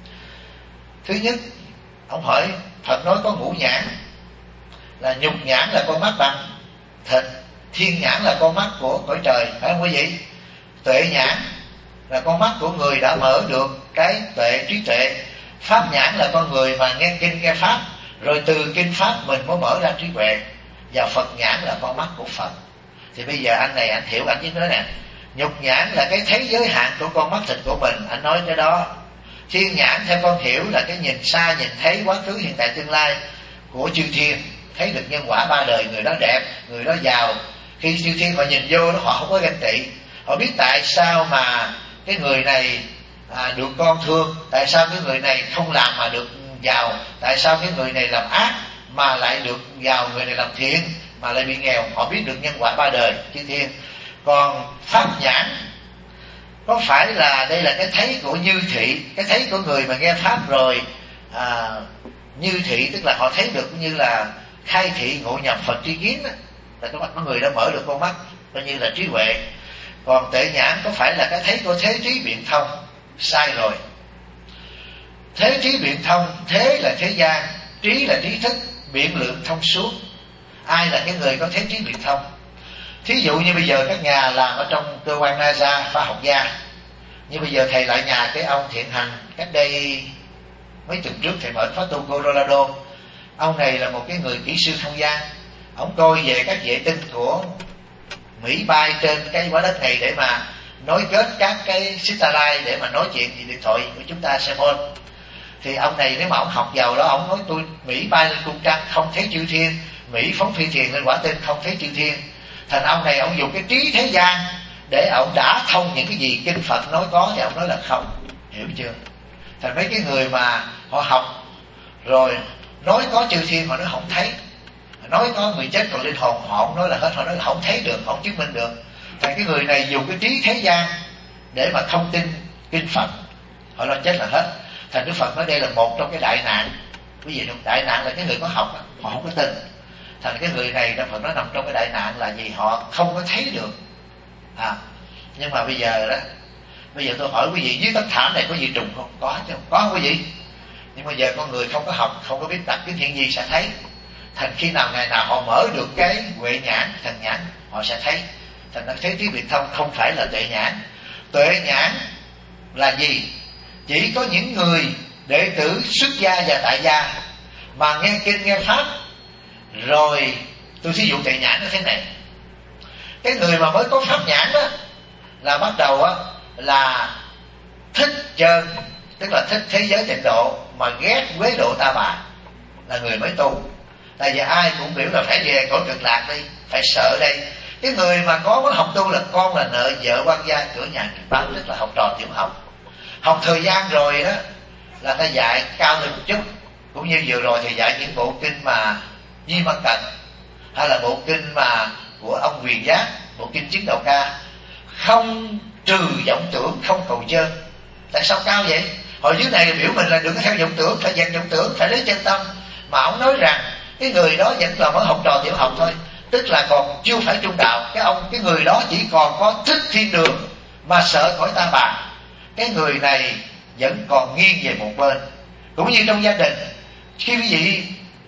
Thứ nhất, ông hỏi Phật nói có ngũ nhãn, là nhục nhãn là con mắt bằng thịt, thiên nhãn là con mắt của cõi trời, phải không quý vị? Tuệ nhãn là con mắt của người đã mở được cái tuệ trí tuệ, pháp nhãn là con người mà nghe kinh nghe pháp, rồi từ kinh pháp mình mới mở ra trí tuệ, và Phật nhãn là con mắt của Phật. Thì bây giờ anh này anh hiểu, anh chỉ nói nè, nhục nhãn là cái thấy giới hạn của con mắt thịt của mình, anh nói cái đó. Thiên nhãn theo con hiểu là cái nhìn xa, nhìn thấy quá khứ hiện tại tương lai của chư thiên, thấy được nhân quả ba đời, người đó đẹp, người đó giàu. Khi chư thiên họ nhìn vô đó họ không có ganh tị, họ biết tại sao mà cái người này à, được con thương, tại sao cái người này không làm mà được giàu, tại sao cái người này làm ác mà lại được giàu, người này làm thiện mà lại bị nghèo. Họ biết được nhân quả ba đời chư thiên. Còn pháp nhãn có phải là đây là cái thấy của như thị, cái thấy của người mà nghe pháp rồi à, như thị tức là họ thấy được như là khai thị ngộ nhập Phật tri kiến đó, là cái mắt của người đã mở được con mắt coi như là trí huệ. Còn tuệ nhãn có phải là cái thấy của thế trí biện thông, sai rồi. Thế trí biện thông, thế là thế gian, trí là trí thức, biện lượng thông suốt. Ai là cái người có thế trí biện thông? Thí dụ như bây giờ các nhà làm ở trong cơ quan NASA, khoa học gia, như bây giờ thầy lại nhà cái ông Thiện Hành, cách đây mấy tuần trước thầy mở Phát Tu Colorado. Ông này là một cái người kỹ sư không gian, ông coi về các vệ tinh của Mỹ bay trên cái quả đất này để mà nối kết các cái satellite để mà nói chuyện thì điện thoại của chúng ta sẽ phone. Thì ông này nếu mà ông học giàu đó, ông nói tôi Mỹ bay lên cung trăng không thấy chư thiên, Mỹ phóng phi thuyền lên quả tinh không thấy chư thiên. Thành ông này ông dùng cái trí thế gian để ông đã thông những cái gì kinh Phật nói có thì ông nói là không, hiểu chưa? Thành mấy cái người mà họ học rồi nói có chư thiên họ nói không thấy, nói có người chết còn linh hồn họ không nói là hết, họ nói là không thấy được, không chứng minh được. Thành cái người này dùng cái trí thế gian để mà thông tin kinh Phật, họ nói chết là hết. Thành Đức Phật nói đây là một trong cái đại nạn. Quý vị, đại nạn là cái người có học họ không có tin. Thành cái người này Đức Phật nói nằm trong cái đại nạn là gì? Họ không có thấy được À, nhưng mà bây giờ đó, bây giờ tôi hỏi quý vị, dưới tấm thảm này có gì trùng không? Có chứ, có không quý vị? Nhưng mà giờ con người không có học, không có biết đặt cái chuyện gì sẽ thấy. Thành khi nào ngày nào họ mở được cái huệ nhãn, thần nhãn, họ sẽ thấy. Thành nó thấy tiếng Việt thông không phải là tuệ nhãn. Tuệ nhãn là gì? Chỉ có những người đệ tử xuất gia và tại gia mà nghe kinh nghe pháp rồi, tôi sử dụng tuệ nhãn nó thế này. Cái người mà mới có pháp nhãn đó là bắt đầu á là thích chơi, tức là thích thế giới tịnh độ mà ghét quế độ ta bà, là người mới tu. Tại vì ai cũng biểu là phải về cõi cực lạc đi, phải sợ đây. Cái người mà có mới học tu là con là nợ vợ quan gia cửa nhà nghiệp báo, tức là học trò tiểu học. Học thời gian rồi đó là ta dạy cao lên một chút. Cũng như vừa rồi thì dạy những bộ kinh mà Di Văn Cận, hay là bộ kinh mà của ông Quyền Giác, bộ kinh Chứng Đạo Ca, không trừ vọng tưởng, không cầu chân. Tại sao cao vậy? Hồi dưới này biểu mình là đừng có theo vọng tưởng, phải dẹp vọng tưởng, phải lấy chân tâm. Mà ông nói rằng cái người đó vẫn là mới học trò tiểu học thôi, tức là còn chưa phải trung đạo. Cái ông cái người đó chỉ còn có thích thiên đường mà sợ cõi ta bà. Cái người này vẫn còn nghiêng về một bên. Cũng như trong gia đình, khi quý vị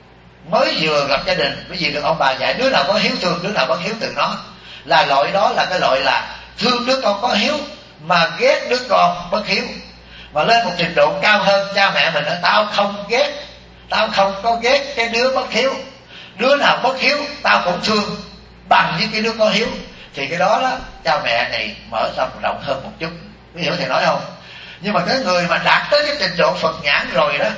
mới vừa gặp gia đình, quý vị được ông bà dạy đứa nào có hiếu thương, đứa nào bất hiếu từ nó, là loại đó là cái loại là thương đứa con có hiếu mà ghét đứa con bất hiếu. Mà lên một trình độ cao hơn, cha mẹ mình nói tao không ghét, tao không có ghét cái đứa bất hiếu, đứa nào bất hiếu tao cũng thương bằng với cái đứa có hiếu. Thì cái đó đó cha mẹ này mở tâm rộng hơn một chút, quý hiểu thầy nói không? Nhưng mà cái người mà đạt tới cái trình độ Phật nhãn rồi đó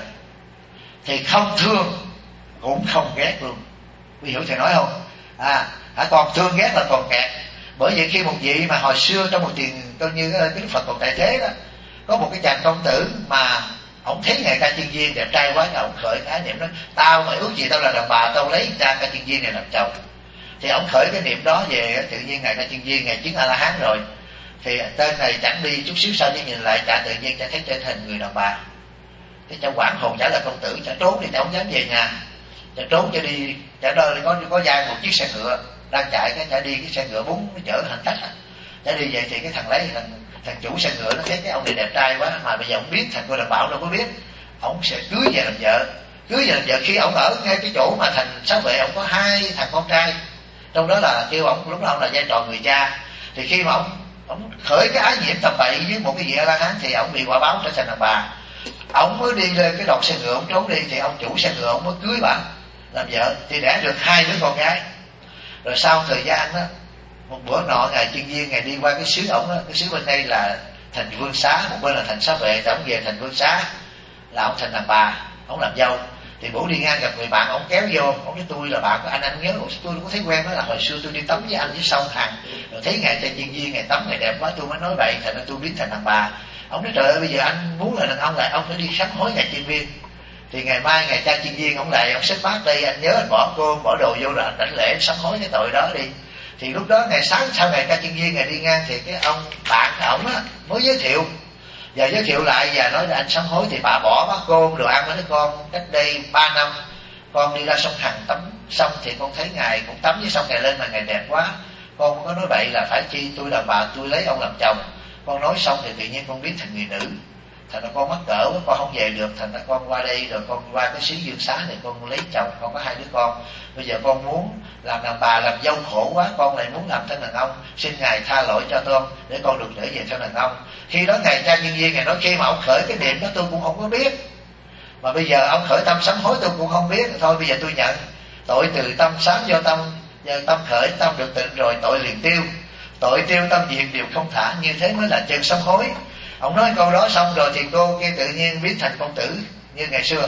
thì không thương cũng không ghét luôn, quý hiểu thầy nói không? À, còn thương ghét là còn kẹt. Bởi vậy khi một vị mà hồi xưa trong một tiền coi như cái Đức Phật còn tại thế đó, có một cái chàng công tử mà ông thấy ngài Ca Chiên Viên đẹp trai quá, ông khởi cái niệm đó, tao mà ước gì tao là đàn bà, tao lấy cha Ca Chiên Viên này làm chồng. Thì ông khởi cái niệm đó về, tự nhiên ngài Ca Chiên Viên ngài chứng A La Hán rồi, thì tên này chẳng đi chút xíu sau chứ nhìn lại chả tự nhiên chả thấy trở thành người đàn bà. Cái chả quảng hồn, chả là công tử, chả trốn đi, chả không dám về nhà, chả trốn cho đi, chả đôi có có dai một chiếc xe ngựa đang chạy, cái chả đi cái xe ngựa bún nó chở hành khách, chả đi về thì cái thằng lấy thằng thằng chủ xe ngựa nó thấy cái ông này đẹp trai quá, mà bây giờ ông biết thằng cô đàn bảo đâu có biết, ông sẽ cưới về làm vợ. Cưới về làm vợ khi ông ở ngay cái chỗ mà thành Sáu Vệ, ông có hai thằng con trai, trong đó là kêu ông lúc đó ông là vai trò người cha. Thì khi mà ông ông khởi cái ái nhiễm tầm bậy với một cái vị A La Hán thì ông bị quả báo trở thành đàn bà. Ông mới đi lên cái đọt xe ngựa, ông trốn đi thì ông chủ xe ngựa ông mới cưới bà làm vợ, thì đẻ được hai đứa con gái. Rồi sau thời gian đó, một bữa nọ ngài Chiên Viên ngài đi qua cái xứ ổng đó, cái xứ bên đây là thành Vương Xá, một bên là thành Sáu Vệ, thì ổng về thành Vương Xá là ổng thành đàn bà, ổng làm dâu. Thì bữa đi ngang gặp người bạn, ổng kéo vô, ổng với tôi là bạn của anh, anh nhớ tôi có thấy quen đó, là hồi xưa tôi đi tắm với anh dưới sông Hằng, rồi thấy ngài Chiên Viên ngài tắm ngài đẹp quá, tôi mới nói vậy, thành ra tôi biến thành đàn bà. Ông nói trời ơi, bây giờ anh muốn là đàn ông lại, ông phải đi sám hối ngài Chiên Viên. Thì ngày mai ngài cha Chiên Viên ông lại, ông xếp bát đây, anh nhớ anh bỏ cô bỏ đồ vô rồi anh đảnh lễ sám hối cái tội đó đi. Thì lúc đó ngày sáng sau ngày ca Chiên Viên ngài đi ngang thì cái ông bạn ổng á mới giới thiệu, và giới thiệu lại và nói là anh sám hối thì bà bỏ bát cơm đồ ăn với con cách đây ba năm con đi ra sông Hằng tắm xong thì con thấy ngài cũng tắm với sông ngài lên mà ngài đẹp quá, con có nói bậy là phải chi tôi là bà tôi lấy ông làm chồng. Con nói xong thì tự nhiên con biến thành người nữ, thành ra con mắc cỡ quá, con không về được, thành ra con qua đây rồi con qua cái xứ Dương Xá này con lấy chồng, con có hai đứa con. Bây giờ con muốn làm đàn bà làm dâu khổ quá, con lại muốn làm thân đàn ông, xin ngài tha lỗi cho con để con được trở về thân đàn ông. Khi đó ngài cha Nhân Viên ngài nói khi mà ông khởi cái niệm đó tôi cũng không có biết, mà bây giờ ông khởi tâm sám hối tôi cũng không biết, thôi bây giờ tôi nhận tội từ tâm sám do tâm, giờ tâm khởi tâm được tịnh rồi tội liền tiêu, tội tiêu tâm diệt đều không thả, như thế mới là chân sám hối. Ông nói câu đó xong rồi thì cô kia tự nhiên biến thành công tử như ngày xưa.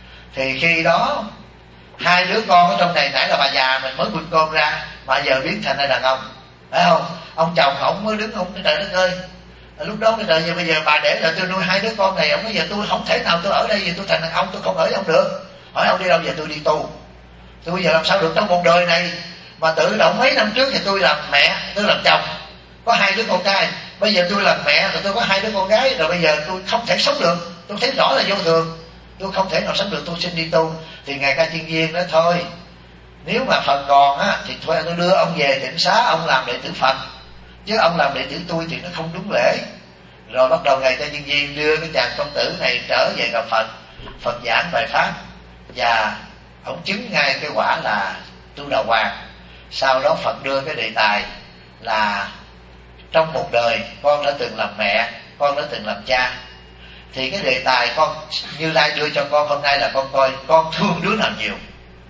Thì khi đó hai đứa con ở trong này, nãy là bà già mình mới quỳnh côn ra mà giờ biến thành là đàn ông, phải không? Ông chồng ổng mới đứng ông cái trời đất ơi, lúc đó cái trời giờ bây giờ bà để là tôi nuôi hai đứa con này, ông nói giờ tôi không thể nào tôi ở đây, giờ tôi thành đàn ông tôi không ở với ông được. Hỏi ông đi đâu? Giờ tôi đi tu. Tôi bây giờ làm sao được trong một đời này mà tự động mấy năm trước thì tôi làm mẹ, tôi làm chồng, có hai đứa con trai. Bây giờ tôi làm mẹ rồi tôi có hai đứa con gái, rồi bây giờ tôi không thể sống được, tôi thấy rõ là vô thường, tôi không thể nào sống được, tôi xin đi tu. Thì ngài Ca Chiên Viên nói thôi, nếu mà Phật còn á thì thôi tôi đưa ông về Tịnh Xá, ông làm đệ tử Phật. chứ ông làm đệ tử tôi thì nó không đúng lễ. Rồi bắt đầu ngày cho nhân viên đưa cái chàng công tử này trở về gặp Phật. Phật giảng bài pháp và ông chứng ngay cái quả là tu đà hoàng. Sau đó Phật đưa cái đề tài là trong một đời con đã từng làm mẹ, con đã từng làm cha, thì cái đề tài con Như Lai đưa cho con hôm nay là con coi con thương đứa nào nhiều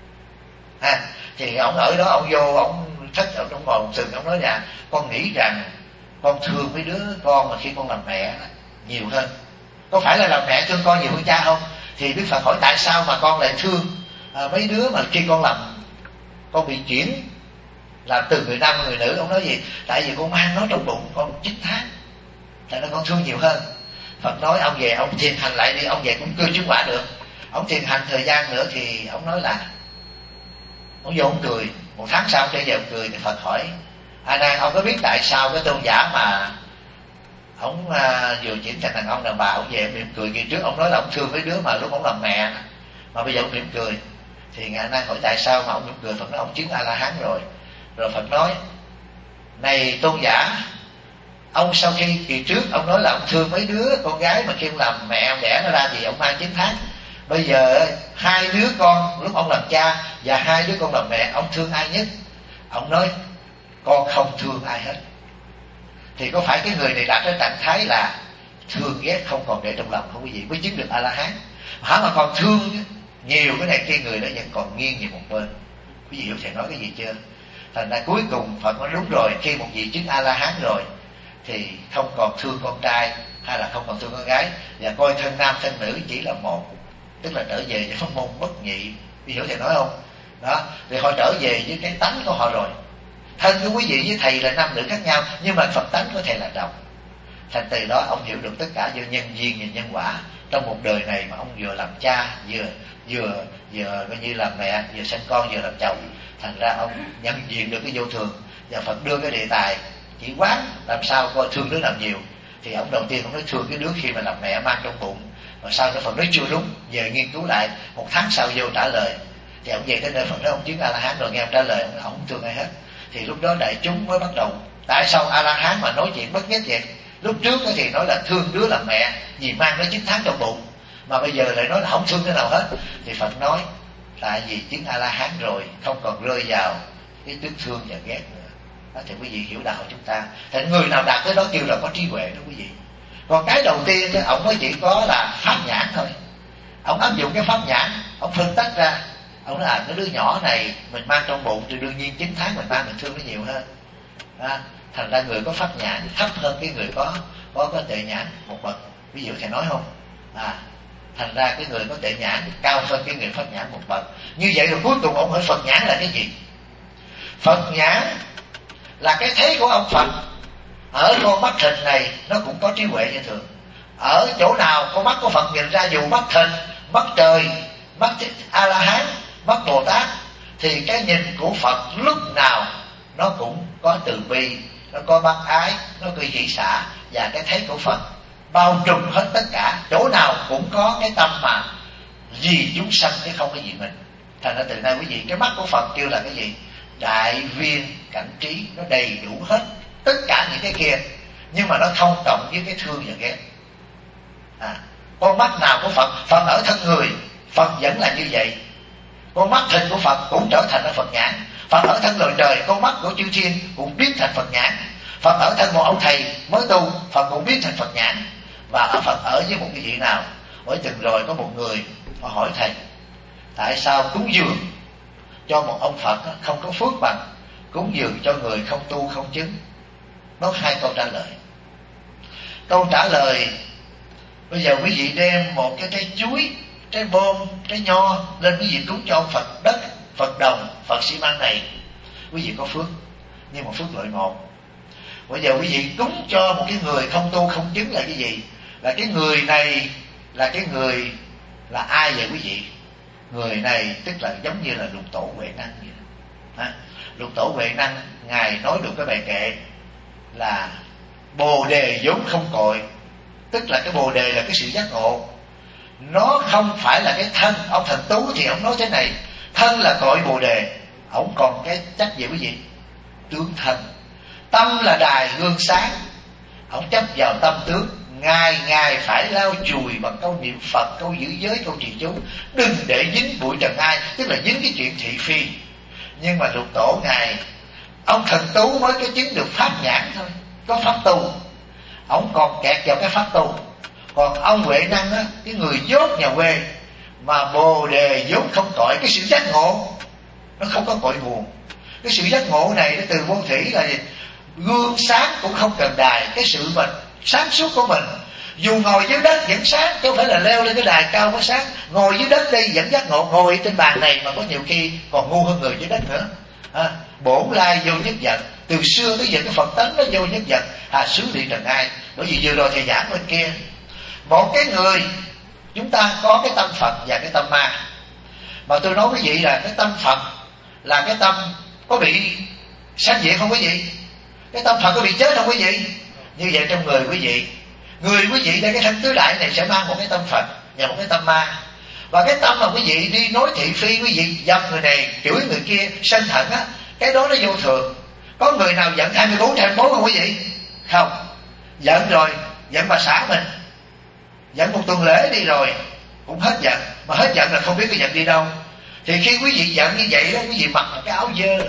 ha. Thì ông ở đó, ông vô ông thích, ông trong ngồi từng ông nói là con nghĩ rằng con thương mấy đứa con mà khi con làm mẹ nhiều hơn. Có phải là làm mẹ thương con nhiều hơn cha không? Thì Đức Phật hỏi tại sao mà con lại thương à, mấy đứa mà khi con làm, con bị chuyển làm từ người nam người nữ. Ông nói gì? Tại vì con mang nó trong bụng con chín tháng, tại nên con thương nhiều hơn. Phật nói ông về ông thiền hành lại đi, ông về cũng cư chứng quả được. Ông thiền hành thời gian nữa thì ông nói là ông vô ông cười. Một tháng sau trở về ông cười thì Phật hỏi A Nan, ông có biết tại sao cái tôn giả mà ông à, vừa chuyển thành đàn ông đàn bà ông về mỉm cười kia trước ông nói là ông thương mấy đứa mà lúc ông làm mẹ mà bây giờ ông mỉm cười? Thì A Nan hỏi tại sao mà ông mỉm cười? Phật nói ông chứng A La Hán rồi. Rồi Phật nói này tôn giả, ông sau khi kỳ trước ông nói là ông thương mấy đứa con gái mà khi ông làm mẹ ông đẻ nó ra thì ông mang chín tháng. Bây giờ hai đứa con lúc ông làm cha và hai đứa con làm mẹ, ông thương ai nhất? Ông nói con không thương ai hết. Thì có phải cái người này đạt đến trạng thái là thương ghét không còn để trong lòng không quý vị mới chứng được A La Hán? Hả mà còn thương nhiều cái này kia, người đó vẫn còn nghiêng về một bên. Quý vị hiểu thầy nói cái gì chưa? Thành ra cuối cùng Phật nói đúng rồi, khi một vị chứng A La Hán rồi thì không còn thương con trai hay là không còn thương con gái, và coi thân nam thân nữ chỉ là một, tức là trở về với pháp môn bất nhị. Quý vị hiểu thầy nói không? Đó, thì họ trở về với cái tánh của họ rồi. Thân của quý vị với thầy là nam nữ khác nhau, nhưng mà Phật tánh của thầy là đồng. Thành từ đó ông hiểu được tất cả do nhân duyên và nhân quả trong một đời này mà ông vừa làm cha, vừa vừa vừa coi như làm mẹ, vừa sinh con, vừa làm chồng. Thành ra ông nhận diện được cái vô thường, và Phật đưa cái đề tài chỉ quán làm sao coi thương đứa nào nhiều. Thì ông đầu tiên ông nói thương cái đứa khi mà làm mẹ mang trong bụng, rồi sau đó Phật nói chưa đúng, về nghiên cứu lại, một tháng sau vô trả lời. Thì ông về tới nơi Phật nói ông chứng A La Hán rồi, nghe ông trả lời, ông nói ông không thương ai hết. Thì lúc đó đại chúng mới bắt đầu, tại sao A La Hán mà nói chuyện bất nhất vậy? Lúc trước thì nói là thương đứa làm mẹ vì mang nó chín tháng trong bụng, mà bây giờ lại nói là không thương đứa nào hết. Thì Phật nói tại vì chứng A La Hán rồi không còn rơi vào cái tướng thương và ghét nữa. Đó, thì quý vị hiểu đạo chúng ta. Thì người nào đạt tới đó kêu là có trí huệ đó quý vị. Còn cái đầu tiên thì ông mới chỉ có là pháp nhãn thôi. Ông áp dụng cái pháp nhãn, ông phân tách ra. Ông nói là cái đứa nhỏ này mình mang trong bụng thì đương nhiên chín tháng mình mang mình thương nó nhiều hơn. À, thành ra người có pháp nhãn thấp hơn cái người có có có tuệ nhãn một bậc. Ví dụ thầy nói không? À, thành ra cái người có tuệ nhãn cao hơn cái người pháp nhãn một bậc. Như vậy rồi cuối cùng ông hỏi Phật nhãn là cái gì? Phật nhãn là cái thấy của ông Phật ở con mắt thịt này nó cũng có trí huệ như thường. Ở chỗ nào con mắt của Phật nhìn ra, dù mắt thịt, mắt trời, mắt A La Hán, mắt Bồ Tát, thì cái nhìn của Phật lúc nào nó cũng có từ bi, nó có bác ái, nó có hỷ xả, và cái thấy của Phật bao trùm hết tất cả, chỗ nào cũng có cái tâm mà vì chúng sanh chứ không có gì mình. Thành ra từ nay quý vị, cái mắt của Phật kêu là cái gì? Đại viên cảnh trí, nó đầy đủ hết tất cả những cái kia, nhưng mà nó không cộng với cái thương và ghét. À, con mắt nào của Phật, Phật ở thân người, Phật vẫn là như vậy. Con mắt thịt của Phật cũng trở thành là Phật nhãn. Phật ở thân loài trời, con mắt của chư thiên cũng biết thành Phật nhãn. Phật ở thân một ông thầy mới tu, Phật cũng biết thành Phật nhãn. Và ở Phật ở với một cái vị nào? Hỏi từng rồi có một người họ hỏi thầy, tại sao cúng dường cho một ông Phật không có phước bằng cúng dường cho người không tu không chứng? Nói hai câu trả lời. Câu trả lời, bây giờ quý vị đem một cái trái chuối, trái bom, trái nho lên quý vị cúng cho ông Phật đất, Phật đồng, Phật xi măng này, quý vị có phước, nhưng mà phước loại một. Bây giờ quý vị cúng cho một cái người không tu không chứng là cái gì? Là cái người này là cái người là ai vậy quý vị? Người này tức là giống như là Lục Tổ Huệ Năng vậy. À, Lục Tổ Huệ Năng ngài nói được cái bài kệ là bồ đề vốn không cội, tức là cái bồ đề là cái sự giác ngộ. Nó không phải là cái thân. Ông Thần Tú thì ông nói thế này, thân là cội bồ đề. Ông còn cái chắc gì quý vị? Tướng thân. Tâm là đài gương sáng. Ông chấp vào tâm tướng, ngày ngày phải lau chùi bằng câu niệm Phật, câu giữ giới, câu trì chú, đừng để dính bụi trần ai, tức là dính cái chuyện thị phi. Nhưng mà lục tổ ngài, ông thần tú mới cái chứng được pháp nhãn thôi, có pháp tu, ông còn kẹt vào cái pháp tu. Còn ông Huệ Năng á, cái người dốt nhà quê mà bồ đề vốn không cõi, cái sự giác ngộ nó không có cội nguồn. Cái sự giác ngộ này nó từ vô thủy là gì? Gương sáng cũng không cần đài. Cái sự mà sáng suốt của mình, dù ngồi dưới đất vẫn sáng, chứ không phải là leo lên cái đài cao mới sáng. Ngồi dưới đất đây vẫn giác ngộ, ngồi trên bàn này mà có nhiều khi còn ngu hơn người dưới đất nữa. À, bổn lai vô nhất vật, từ xưa tới giờ cái Phật tánh nó vô nhất vật, hà xứ điện trần ai. Bởi vì vừa rồi thầy giảng bên kia, một cái người chúng ta có cái tâm Phật và cái tâm ma. Mà tôi nói quý vị là cái tâm Phật là cái tâm có bị sanh diệt không quý vị? Cái tâm Phật có bị chết không quý vị? Như vậy trong người quý vị, người quý vị đây, cái thân tứ đại này sẽ mang một cái tâm Phật và một cái tâm ma. Và cái tâm mà quý vị đi nói thị phi, quý vị dâm người này, chửi người kia, sân hận á, cái đó nó vô thường. Có người nào giận hai mươi bốn trên hai mươi bốn không quý vị? Không. Giận rồi, giận bà xã mình, giận một tuần lễ đi rồi cũng hết giận. Mà hết giận là không biết cái giận đi đâu. Thì khi quý vị giận như vậy đó, quý vị mặc một cái áo dơ.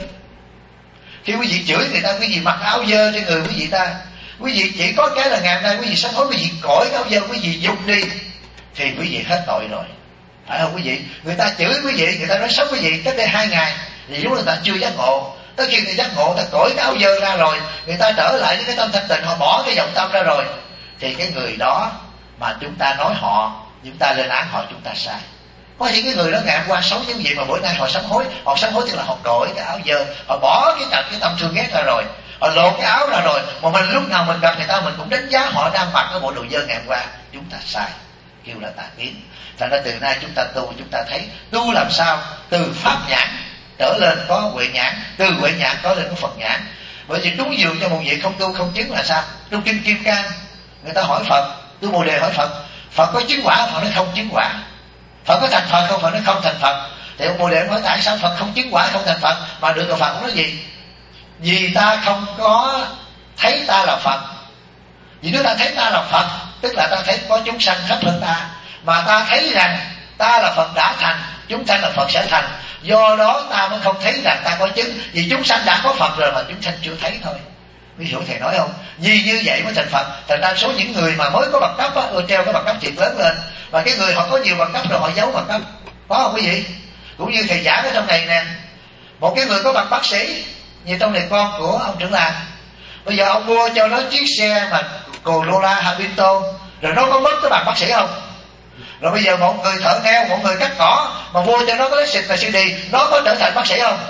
Khi quý vị chửi người ta, quý vị mặc áo dơ trên người quý vị ta. Quý vị chỉ có cái là ngày hôm nay quý vị sám hối, quý vị cởi cái áo dơ, quý vị dục đi, thì quý vị hết tội rồi, phải không quý vị? Người ta chửi quý vị, người ta nói xấu quý vị cách đây hai ngày, thì lúc người ta chưa giác ngộ. Tới khi người giác ngộ, ta cởi cái áo dơ ra rồi, người ta trở lại với cái tâm thanh tịnh, họ bỏ cái vọng tâm ra rồi, thì cái người đó mà chúng ta nói họ, chúng ta lên án họ, chúng ta sai. Có những cái người đó ngày hôm qua sống như vậy mà bữa nay họ sám hối. Họ sám hối tức là họ cởi cái áo dơ, họ bỏ cái tập cái tâm thương ghét ra rồi, họ lột cái áo ra rồi. Mà mình lúc nào mình gặp người ta, mình cũng đánh giá họ đang mặc cái bộ đồ dơ ngày hôm qua. Chúng ta sai, kêu là tà kiến. Thành ra từ nay chúng ta tu, chúng ta thấy tu làm sao từ pháp nhãn trở lên có huệ nhãn, từ huệ nhãn có lên có Phật nhãn. Bởi vì đúng dường cho một vị không tu không chứng là sao? Trong kinh Kim Cang người ta hỏi Phật, tu Bồ Đề hỏi Phật, Phật có chứng quả? Phật nói không chứng quả. Phật có thành Phật không? Phật nói không thành Phật. Thì ông Bồ Đề hỏi tại sao Phật không chứng quả, không thành Phật mà được Phật? Ông nói gì? Vì ta không có thấy ta là Phật. Vì nếu ta thấy ta là Phật, tức là ta thấy có chúng sanh thấp hơn ta, mà ta thấy rằng ta là Phật đã thành, chúng sanh là Phật sẽ thành. Do đó ta mới không thấy rằng ta có chứng. Vì chúng sanh đã có Phật rồi mà chúng sanh chưa thấy thôi. Quý hiểu thầy nói không? Vì như vậy mới thành Phật. Thành ra số những người mà mới có bằng cấp á, treo cái bằng cấp thiệt lớn lên, và cái người họ có nhiều bằng cấp rồi họ giấu bằng cấp, có không quý vị? Cũng như thầy giảng ở trong này nè, một cái người có bằng bác sĩ, như trong này con của ông trưởng làng, bây giờ ông mua cho nó chiếc xe mà Corolla Hamilton, rồi nó có mất cái bằng bác sĩ không? Rồi bây giờ một người thợ neo, một người cắt cỏ mà mua cho nó có cái xịt và xê đê, nó có trở thành bác sĩ không?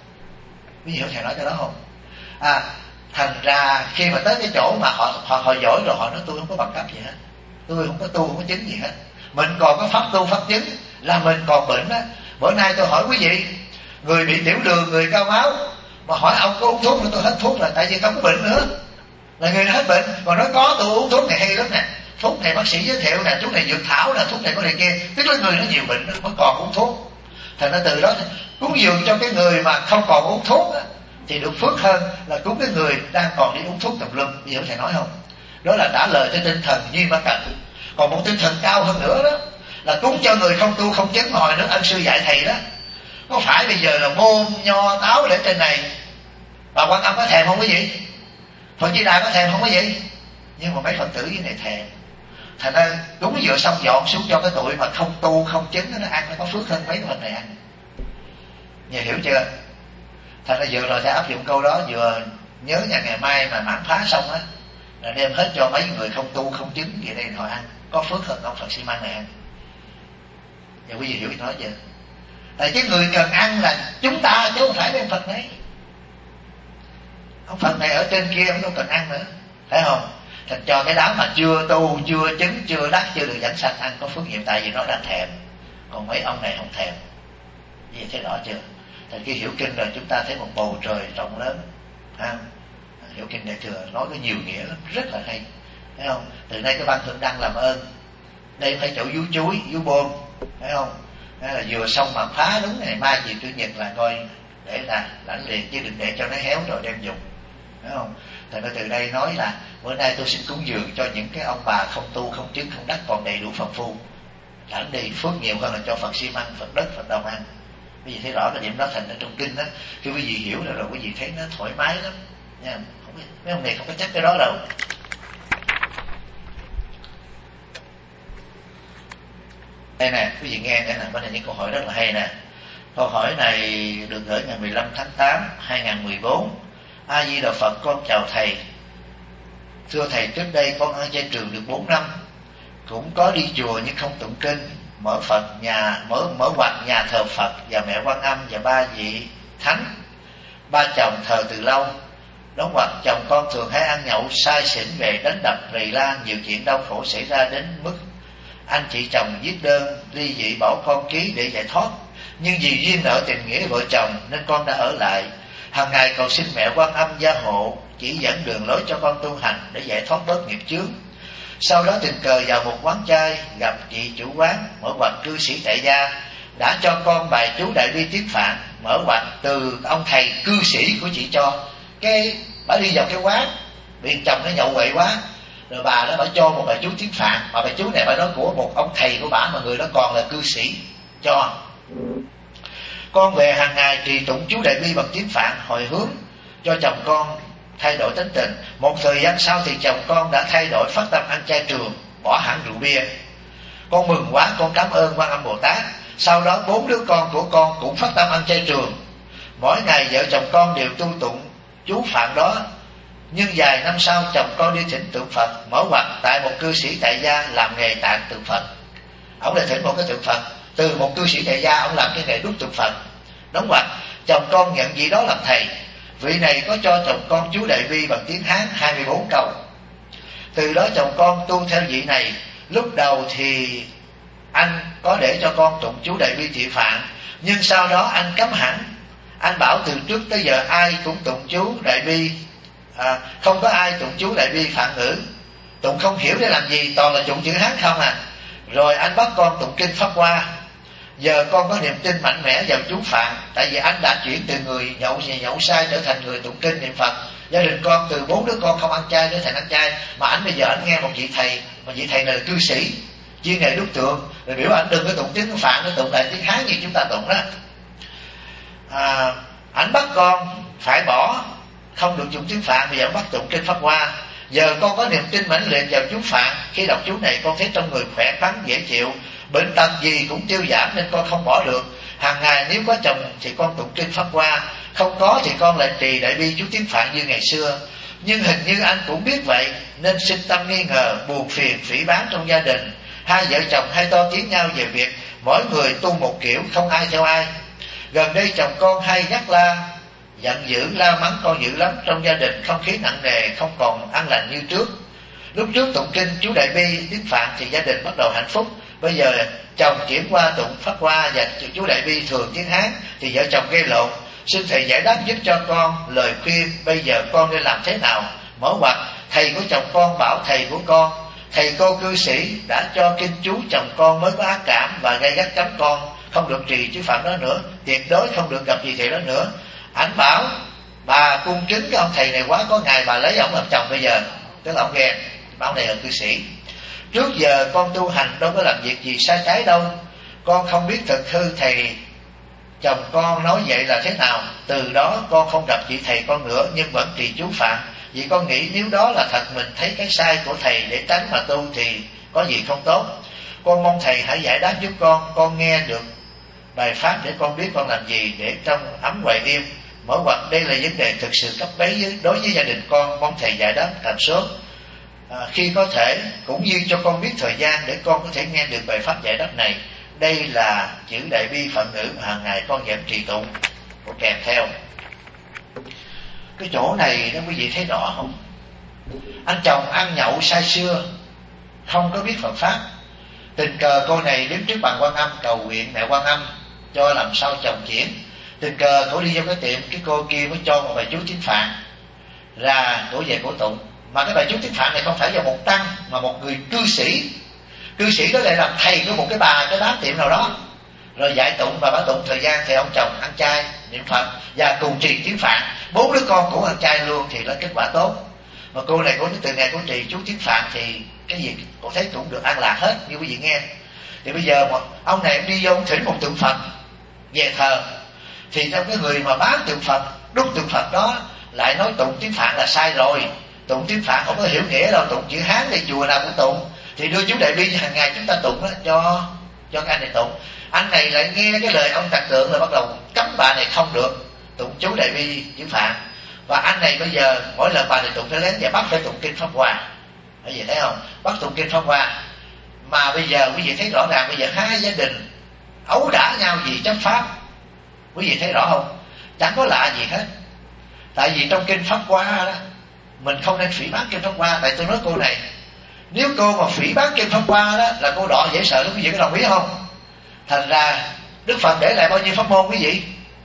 Quý vị hiểu thầy nói cho đó không? À, thành ra khi mà tới cái chỗ mà họ họ, họ giỏi rồi, họ nói tôi không có bằng cấp gì hết, tôi không có tu, không có chứng gì hết, mình còn có pháp tu pháp chứng, là mình còn bệnh á. Bữa nay tôi hỏi quý vị, người bị tiểu đường, người cao máu, mà hỏi ông có uống thuốc nữa, tôi hết thuốc rồi, tại vì không có bệnh nữa, là người hết bệnh. Còn nói có, tôi uống thuốc này hay lắm nè, thuốc này bác sĩ giới thiệu nè, thuốc này dược thảo nè, thuốc này có này kia, tức là người nó nhiều bệnh nó mới còn uống thuốc. Thành ra từ đó cúng dường cho cái người mà không còn uống thuốc á, thì được phước hơn là cúng cái người đang còn đi uống thuốc tùm lum. Hiểu thầy nói không? Đó là trả lời cho tinh thần Duy Ma Cận. Còn một tinh thần cao hơn nữa đó là cúng cho người không tu không chứng. Hồi nữa ân sư dạy thầy đó, có phải bây giờ là môn nho táo để trên này, bà Quan Âm có thèm không quý vị? Phật Di Đà có thèm không quý vị? Nhưng mà mấy Phật tử dưới này thèm. Thành ra đúng vừa xong dọn xuống cho cái tụi mà không tu không chứng nó ăn, nó có phước hơn mấy cái vật này ăn. Nhà hiểu chưa? Thành ra vừa rồi thầy áp dụng câu đó, vừa nhớ nhà ngày mai mà mãn phá xong á, là đem hết cho mấy người không tu không chứng về đây họ ăn, có phước hơn ông Phật xi măng này ăn. Giờ quý vị hiểu ý nói chưa? Tại cái người cần ăn là chúng ta chứ không phải với ông Phật này. Ông Phật này ở trên kia ông đâu cần ăn nữa, phải không? Thành cho cái đám mà chưa tu, chưa chứng, chưa đắc, chưa được dẫn sanh ăn có phước nhiều, tại vì nó đang thèm. Còn mấy ông này không thèm. Vậy thấy rõ chưa? Thành khi hiểu kinh rồi chúng ta thấy một bầu trời rộng lớn. À, hiểu kinh Đại Thừa nói có nhiều nghĩa lắm, rất là hay, thấy không? Từ nay cái ban thượng đăng làm ơn, đây phải chỗ vú chuối, vú bôn, thấy không? Thế là vừa xong mà phá đúng ngày mai gì chủ nhật là coi để là lãnh liền, chứ đừng để cho nó héo rồi đem dùng, thấy không? Thầy nói từ đây nói là bữa nay tôi xin cúng dường cho những cái ông bà không tu, không chứng, không đắc còn đầy đủ phần phu, lãng đi phước nhiều hơn là cho Phật xi măng, Phật đất, Phật đồng ăn. Quý vị thấy rõ cái điểm đó thành ở trong kinh đó. Khi quý vị hiểu rồi, rồi quý vị thấy nó thoải mái lắm nha. Không, mấy ông này không có chắc cái đó đâu. Đây nè, quý vị nghe cái này, bên này những câu hỏi rất là hay nè. Câu hỏi này được gửi ngày mười lăm tháng tám hai nghìn không trăm mười bốn. A Di Đà Phật, con chào thầy. Thưa thầy, trước đây con ở chay trường được bốn năm, cũng có đi chùa nhưng không tụng kinh, mở Phật nhà mở mở hoặc nhà thờ Phật và mẹ Quan Âm và ba vị thánh. Ba chồng thờ từ lâu. Đóng hoặc chồng con thường hay ăn nhậu say xỉn về đánh đập rầy la, nhiều chuyện đau khổ xảy ra đến mức anh chị chồng viết đơn ly dị bảo con ký để giải thoát. Nhưng vì duyên nợ tình nghĩa vợ chồng nên con đã ở lại. Hàng ngày cầu xin mẹ Quan Âm gia hộ, chỉ dẫn đường lối cho con tu hành để giải thoát bớt nghiệp chướng. Sau đó tình cờ vào một quán chay gặp chị chủ quán mở ngoặt cư sĩ tại gia, đã cho con bài chú Đại Bi tiếng Phạn mở ngoặt từ ông thầy cư sĩ của chị cho. Cái bà đi vào cái quán, bị chồng nó nhậu quậy quá, rồi bà đó bà cho một bài chú tiếng Phạn, mà bài chú này bà nói của một ông thầy của bà mà người đó còn là cư sĩ cho. Con về hàng ngày trì tụng chú Đại Bi bằng tiếng Phạn hồi hướng cho chồng con thay đổi tính tình. Một thời gian sau thì chồng con đã thay đổi phát tâm ăn chay trường, bỏ hẳn rượu bia. Con mừng quá, con cảm ơn Quan Âm Bồ Tát. Sau đó bốn đứa con của con cũng phát tâm ăn chay trường. Mỗi ngày vợ chồng con đều tu tụng chú Phạn đó. Nhưng vài năm sau chồng con đi thỉnh tượng Phật mở ngoặt tại một cư sĩ tại gia làm nghề tạng tượng Phật. Ông lại thỉnh một cái tượng Phật từ một cư sĩ tại gia, ông làm cái nghề đúc tượng Phật. Đóng ngoặt chồng con nhận vị đó làm thầy. Vị này có cho chồng con chú Đại Bi bằng tiếng Hán hai mươi bốn câu. Từ đó chồng con tu theo vị này. Lúc đầu thì anh có để cho con tụng chú Đại Bi thị Phạn, nhưng sau đó anh cấm hẳn. Anh bảo từ trước tới giờ ai cũng tụng chú Đại Bi, à, không có ai tụng chú Đại Bi Phạn ngữ. Tụng không hiểu để làm gì, toàn là tụng chữ Hán không à. Rồi anh bắt con tụng kinh Pháp Hoa. Giờ con có niềm tin mạnh mẽ vào chú Phạn, tại vì anh đã chuyển từ người nhậu về nhậu sai trở thành người tụng kinh niệm Phật. Gia đình con từ bốn đứa con không ăn chay trở thành ăn chay. Mà anh bây giờ anh nghe một vị thầy, mà vị thầy này là cư sĩ chuyên nghề đúc tượng, rồi biểu anh đừng có tụng tiếng Phạn, nó tụng lại tiếng Hán như chúng ta tụng đó. À, anh bắt con phải bỏ, không được dùng tiếng Phạn, bây giờ bắt tụng kinh Pháp Hoa. Giờ con có niềm tin mãnh liệt vào chú Phạn. Khi đọc chú này con thấy trong người khỏe khoắn dễ chịu, bệnh tật gì cũng tiêu giảm nên con không bỏ được. Hàng ngày nếu có chồng thì con tụng kinh Pháp Hoa, không có thì con lại trì Đại Bi chú tiếng Phạn như ngày xưa. Nhưng hình như anh cũng biết vậy nên sinh tâm nghi ngờ, buồn phiền, phỉ báng trong gia đình. Hai vợ chồng hay to tiếng nhau về việc mỗi người tu một kiểu, không ai theo ai. Gần đây chồng con hay nhắc la, giận dữ, la mắng con dữ lắm. Trong gia đình không khí nặng nề, không còn an lành như trước. Lúc trước tụng kinh chú Đại Bi tiếng Phạn thì gia đình bắt đầu hạnh phúc. Bây giờ chồng chuyển qua tụng Pháp Hoa và chú Đại Bi thường tiếng Hán thì vợ chồng gây lộn. Xin thầy giải đáp giúp cho con lời khuyên bây giờ con nên làm thế nào. Mở ngoặt thầy của chồng con bảo thầy của con, thầy cô cư sĩ đã cho kinh chú chồng con mới có ác cảm và gây gắt cấm con không được trì chú Phạn đó nữa, tuyệt đối không được gặp gì thầy đó nữa. Ảnh bảo bà cung kính cái ông thầy này quá, có ngày bà lấy ông làm chồng bây giờ. Tức là ông ghen, ông này là cư sĩ. Trước giờ con tu hành đâu có làm việc gì sai trái đâu. Con không biết thực hư thầy chồng con nói vậy là thế nào. Từ đó con không gặp chị thầy con nữa, nhưng vẫn trì chú Phạn. Vì con nghĩ nếu đó là thật mình thấy cái sai của thầy để tránh mà tu thì có gì không tốt. Con mong thầy hãy giải đáp giúp con. Con nghe được bài pháp để con biết con làm gì để trong ấm hoài im. Mở ngoặt đây là vấn đề thực sự cấp bách đối với gia đình con. Mong thầy giải đáp càng sớm à, khi có thể, cũng như cho con biết thời gian để con có thể nghe được bài pháp giải đáp này. Đây là chữ Đại Bi Phạn ngữ mà hàng ngày con dám trì tụng của kèm theo. Cái chỗ này đó quý vị thấy rõ không? Anh chồng ăn nhậu say sưa, không có biết Phật pháp. Tình cờ cô này đứng trước bàn Quan Âm cầu nguyện mẹ Quan Âm cho làm sao chồng chuyển. Tình cờ cổ đi vô cái tiệm, cái cô kia mới cho một bài chú tiếng Phạn ra, cổ về cổ tụng. Mà cái bài chú tiếng Phạn này không phải do một tăng mà một người cư sĩ. Cư sĩ đó lại làm thầy của một cái bà cái bán tiệm nào đó, rồi dạy tụng và bà tụng thời gian thì ông chồng ăn chay niệm Phật và cùng trì tiếng Phạn. Bốn đứa con cũng ăn chay luôn thì là kết quả tốt. Mà cô này cô nói từ ngày cô trì chú tiếng Phạn thì cái gì cô thấy cũng được an lạc hết, như quý vị nghe. Thì bây giờ một ông này đi vô thỉnh một tượng Phật về thờ, thì trong cái người mà bán tượng Phật, đúc tượng Phật đó lại nói tụng tiếng Phạn là sai rồi. Tụng tiếng Phạn không có hiểu nghĩa đâu, tụng chữ Hán thì chùa nào cũng tụng. Thì đưa chú Đại Bi hàng ngày chúng ta tụng đó, cho cho cái anh này tụng. Anh này lại nghe cái lời ông Tạc Tượng là bắt đầu cấm bà này không được tụng chú Đại Bi chữ Phạn. Và anh này bây giờ mỗi lần bà này tụng cái lén và bắt phải tụng kinh Pháp Hoa. Quý vị thấy không? Bắt tụng kinh Pháp Hoa. Mà bây giờ quý vị thấy rõ ràng bây giờ hai gia đình ấu đả nhau vì chấp pháp. Quý vị thấy rõ không? Chẳng có lạ gì hết. Tại vì trong kinh Pháp Hoa đó, mình không nên phỉ báng kinh Pháp Hoa. Tại tôi nói cô này, nếu cô mà phỉ báng kinh Pháp Hoa đó là cô đọ dễ sợ đó, quý vị có đồng ý không? Thành ra Đức Phật để lại bao nhiêu pháp môn quý vị?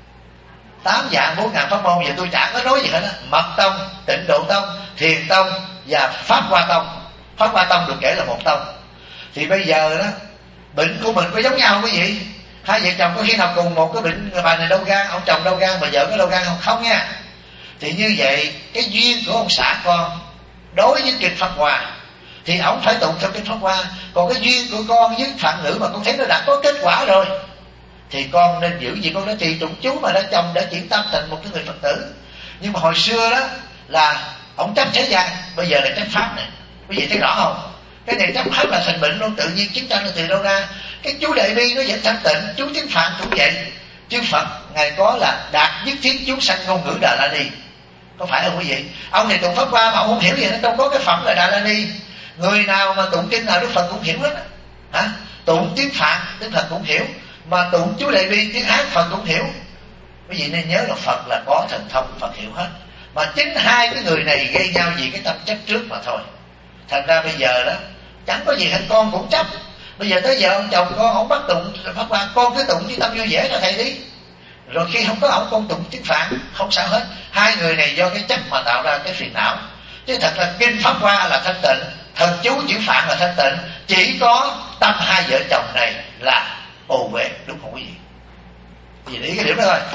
Tám vạn bốn ngàn pháp môn. Giờ tôi chẳng có nói gì hết á. Mật tông, Tịnh Độ tông, Thiền tông và Pháp Hoa tông. Pháp Hoa tông được kể là một tông. Thì bây giờ đó, bệnh của mình có giống nhau quý vị? Hai vợ chồng có khi nào cùng một cái bệnh, bà này đau gan, ông chồng đau gan, bà vợ có đau gan không? Không nha. Thì như vậy cái duyên của ông xã con đối với kinh Pháp Hoa thì ông phải tụng theo kinh Pháp Hoa. Còn cái duyên của con với Phạn ngữ mà con thấy nó đã có kết quả rồi thì con nên giữ gì con đã trì tụng chú mà đã chồng đã chuyển tâm thành một cái người Phật tử. Nhưng mà hồi xưa đó là ông chấp thế gian, bây giờ là chấp pháp này. Quý vị thấy rõ không? Cái này chấp pháp là thành bệnh luôn, tự nhiên chiến tranh là từ đâu ra? Cái chú Đại Bi nó vẫn thanh tịnh, chú tiếng Phạn cũng vậy. Chứ Phật ngài có là đạt nhất thiết chú sanh ngôn ngữ Đà La Ni, có phải không quý vị? Ông này tụng Pháp Hoa mà ông không hiểu gì, nó trong có cái phẩm là Đà La Ni. Người nào mà tụng kinh nào Đức Phật cũng hiểu hết á. Hả? Tụng tiếng Phạn Đức Phật cũng hiểu, mà tụng chú Đại Bi tiếng Hán Phật cũng hiểu. Quý vị nên nhớ là Phật là có thần thông, Phật hiểu hết. Mà chính hai cái người này gây nhau vì cái tâm chấp trước mà thôi. Thành ra bây giờ đó chẳng có gì hết, con cũng chấp. Bây giờ tới giờ ông chồng con ông bắt tụng Pháp Hoa, con cứ tụng với tâm vui vẻ cho thầy đi. Rồi khi không có ông con tụng tiếng Phạn, không sao hết. Hai người này do cái chấp mà tạo ra cái phiền não. Chứ thật là kinh Pháp Hoa là thanh tịnh, thần chú chữ Phạn là thanh tịnh. Chỉ có tâm hai vợ chồng này là ồ uế, đúng không quý vị? Quý vị để ý cái điểm đó thôi.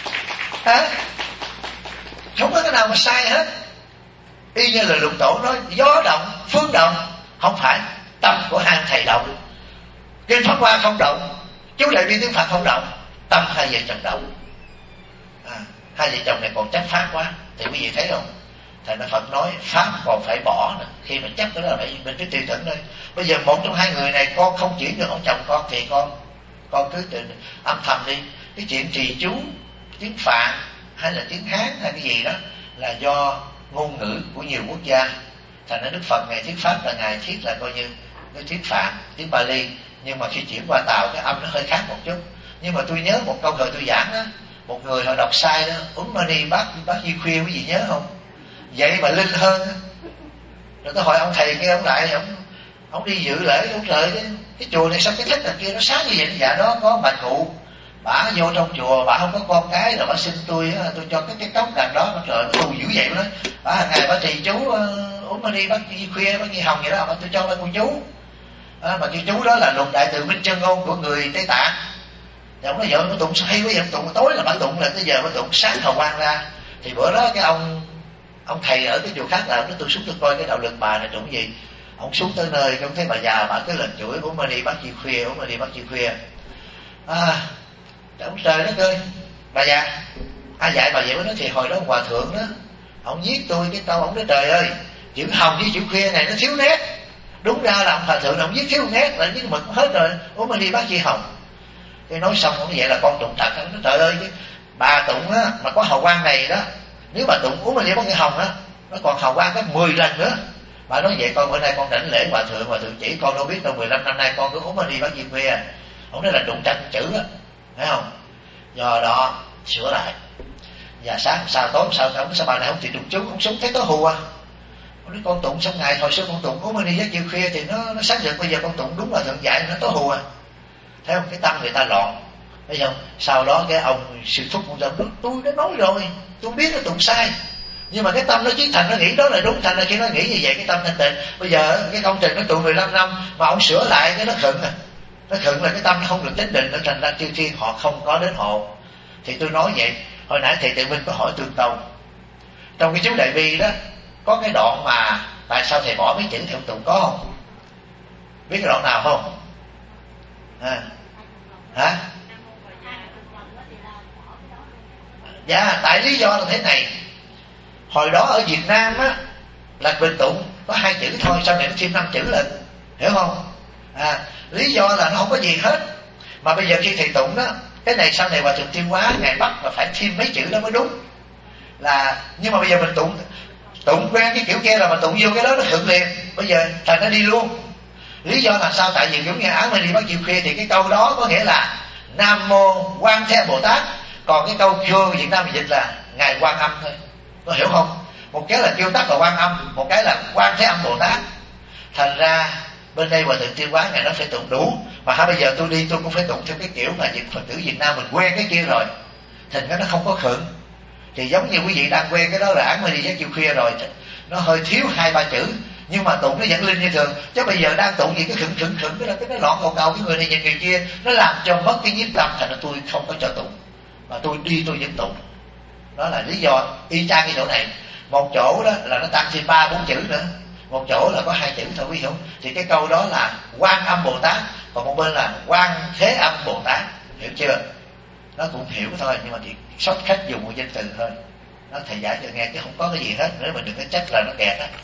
Hả? Không có cái nào mà sai hết. Y như là Lục Tổ nói, gió động, phương động. Không phải, tâm của hai thầy động. Kinh Pháp Hoa không động, chú Đại Bi tiếng Phật không động, tâm hai vợ chồng động. À, hai vợ chồng này còn chấp pháp quá. Thì quý vị thấy không? Thầy nói Phật nói pháp còn phải bỏ nữa. Khi mình chấp cái đó là phải mình cứ tùy thuận thôi. Bây giờ một trong hai người này con không chuyển được ông chồng con thì con con cứ tự âm thầm đi. Cái chuyện trì chú tiếng Phạn hay là tiếng Hán hay cái gì đó là do ngôn ngữ của nhiều quốc gia. Thành ra Đức Phật ngày thuyết pháp là ngài thiết là coi như cái tiếng Phạn, tiếng Bali. Nhưng mà khi chuyển qua Tàu cái âm nó hơi khác một chút. Nhưng mà tôi nhớ một câu thời tôi giảng đó, một người họ đọc sai đó, Úng Mani bác bác Di Khuya, quý vị nhớ không? Vậy mà linh hơn đó. Rồi tôi hỏi ông thầy kia, ông lại ông ông đi dự lễ, ông trời cái chùa này sao cái thách đằng kia nó sáng như vậy? Dạ đó có bà cụ, bà vô trong chùa, bà không có con cái rồi bà xin tôi tôi cho cái cái cốc đằng đó. Trời nó thù dữ vậy đó. Bà hàng ngày bà trì chú Úng Mani bác Di Khuya, bác Di Hồng vậy đó, bà tôi cho bà cô chú. À, mà cái chú đó là Lục Đại Từ Minh Chân Ngôn của người Tây Tạng. Thì ông nói vợ nó tụng hay quá, ông tụng tối là bà tụng là tới giờ bà tụng sáng hào quang ra. Thì bữa đó cái ông ông thầy ở cái chùa khác là ông nói tôi xuống tôi coi cái đạo lực bà này tụng gì. Ông xuống tới nơi ông thấy bà già bà cứ lần chuỗi Úng Mani bác Di Khuya, Úng Mani bác Di Khuya. À, ông trời đất ơi, bà già ai dạy bà vậy? Mới nói thì hồi đó hòa thượng đó ông viết tôi cái câu, ông nói trời ơi chữ Hồng với chữ Khuya này nó thiếu nét. Đúng ra là ông hòa thượng ông viết thiếu nét là viết mực hết rồi, Úng Mani bác Di Hồng. Cái nói xong ông vậy là con tụng thật. Nó trời ơi chứ bà tụng á mà có hào quang này đó, nếu bà tụng Úng Mani bác Di Hồng á nó còn hào quang cái mười lần nữa. Bà nói vậy con bữa nay con đảnh lễ hòa thượng, hòa thượng chỉ con đâu biết đâu mười lăm năm nay con cứ Úng Mani bác Di Khuya. Ông nói là tụng trật chữ á, thấy không? Do đó sửa lại. Và sáng sao tối sao ông sao bà này không chịu tụng chú, ông sống thấy tối hù à. Ông nói con tụng xong ngày hồi xưa con tụng Úng Mani bác Di Khuya thì nó nó sáng rực, bây giờ con tụng đúng hòa thượng dạy nó tối hù à. Thấy không? Cái tâm người ta loạn. Thấy không? Sau đó cái ông sư thúc ông nói tôi đã nói rồi, tôi biết nó tụng sai, nhưng mà cái tâm nó chí thành nó nghĩ đó là đúng. Thành ra khi nó nghĩ như vậy cái tâm thanh tịnh. Bây giờ cái công trình nó tụng mười lăm năm mà ông sửa lại cái nó khựng à. Nó khựng là cái tâm nó không được chánh định, nó thành ra chư thiên họ không có đến hộ. Thì tôi nói vậy. Hồi nãy thầy Tự Minh có hỏi Tương Tông trong cái chú Đại Bi đó, có cái đoạn mà tại sao thầy bỏ mấy chữ theo tụng có không? Biết cái đoạn nào không? À. Hả? Dạ, tại lý do là thế này. Hồi đó ở Việt Nam á là mình tụng có hai chữ thôi, sau này nó thêm năm chữ lên, hiểu không? À, lý do là nó không có gì hết. Mà bây giờ khi thầy tụng đó, cái này sau này Hòa Thượng Thiên Hóa ngài bắt là phải thêm mấy chữ đó mới đúng. Là nhưng mà bây giờ mình tụng tụng quen cái kiểu kia là mà tụng vô cái đó nó hưởng liền, bây giờ thành nó đi luôn. Lý do là sao? Tại vì giống như Áo Mê Đi Bắt Chiều Khuya thì cái câu đó có nghĩa là Nam Mô Quan Thế Bồ Tát, còn cái câu kêu Việt Nam mình dịch là Ngài Quan Âm thôi, có hiểu không? Một cái là kêu tắt là Quan Âm, một cái là Quan Thế Âm Bồ Tát. Thành ra bên đây Hòa Thượng Thiên Hóa ngài nó phải tụng đủ. Mà ha bây giờ tôi đi tôi cũng phải tụng theo cái kiểu mà Phật tử Việt Nam mình quen cái kia rồi, thành ra nó không có khựng. Thì giống như quý vị đang quen cái đó là Áo Mê Đi Giấc Chiều Khuya rồi, nó hơi thiếu hai ba chữ, nhưng mà tụng nó vẫn linh như thường. Chứ bây giờ đang tụng gì cái khựng khựng khựng cái là cái nó loạn cầu cầu, cái người này nhìn người kia, nó làm cho mất cái nhiếp tâm, thành ra tôi không có cho tụng, mà tôi đi tôi vẫn tụng. Đó là lý do y chang cái chỗ này. Một chỗ đó là nó tăng thêm ba bốn chữ nữa, một chỗ là có hai chữ thôi, quý hiểu. Thì cái câu đó là Quan Âm Bồ Tát, còn một bên là Quan Thế Âm Bồ Tát, hiểu chưa? Nó cũng hiểu thôi, nhưng mà thì sót khách dùng một danh từ thôi. Nó thầy giải cho nghe chứ không có cái gì hết nữa, mình đừng có trách là nó kẹt á.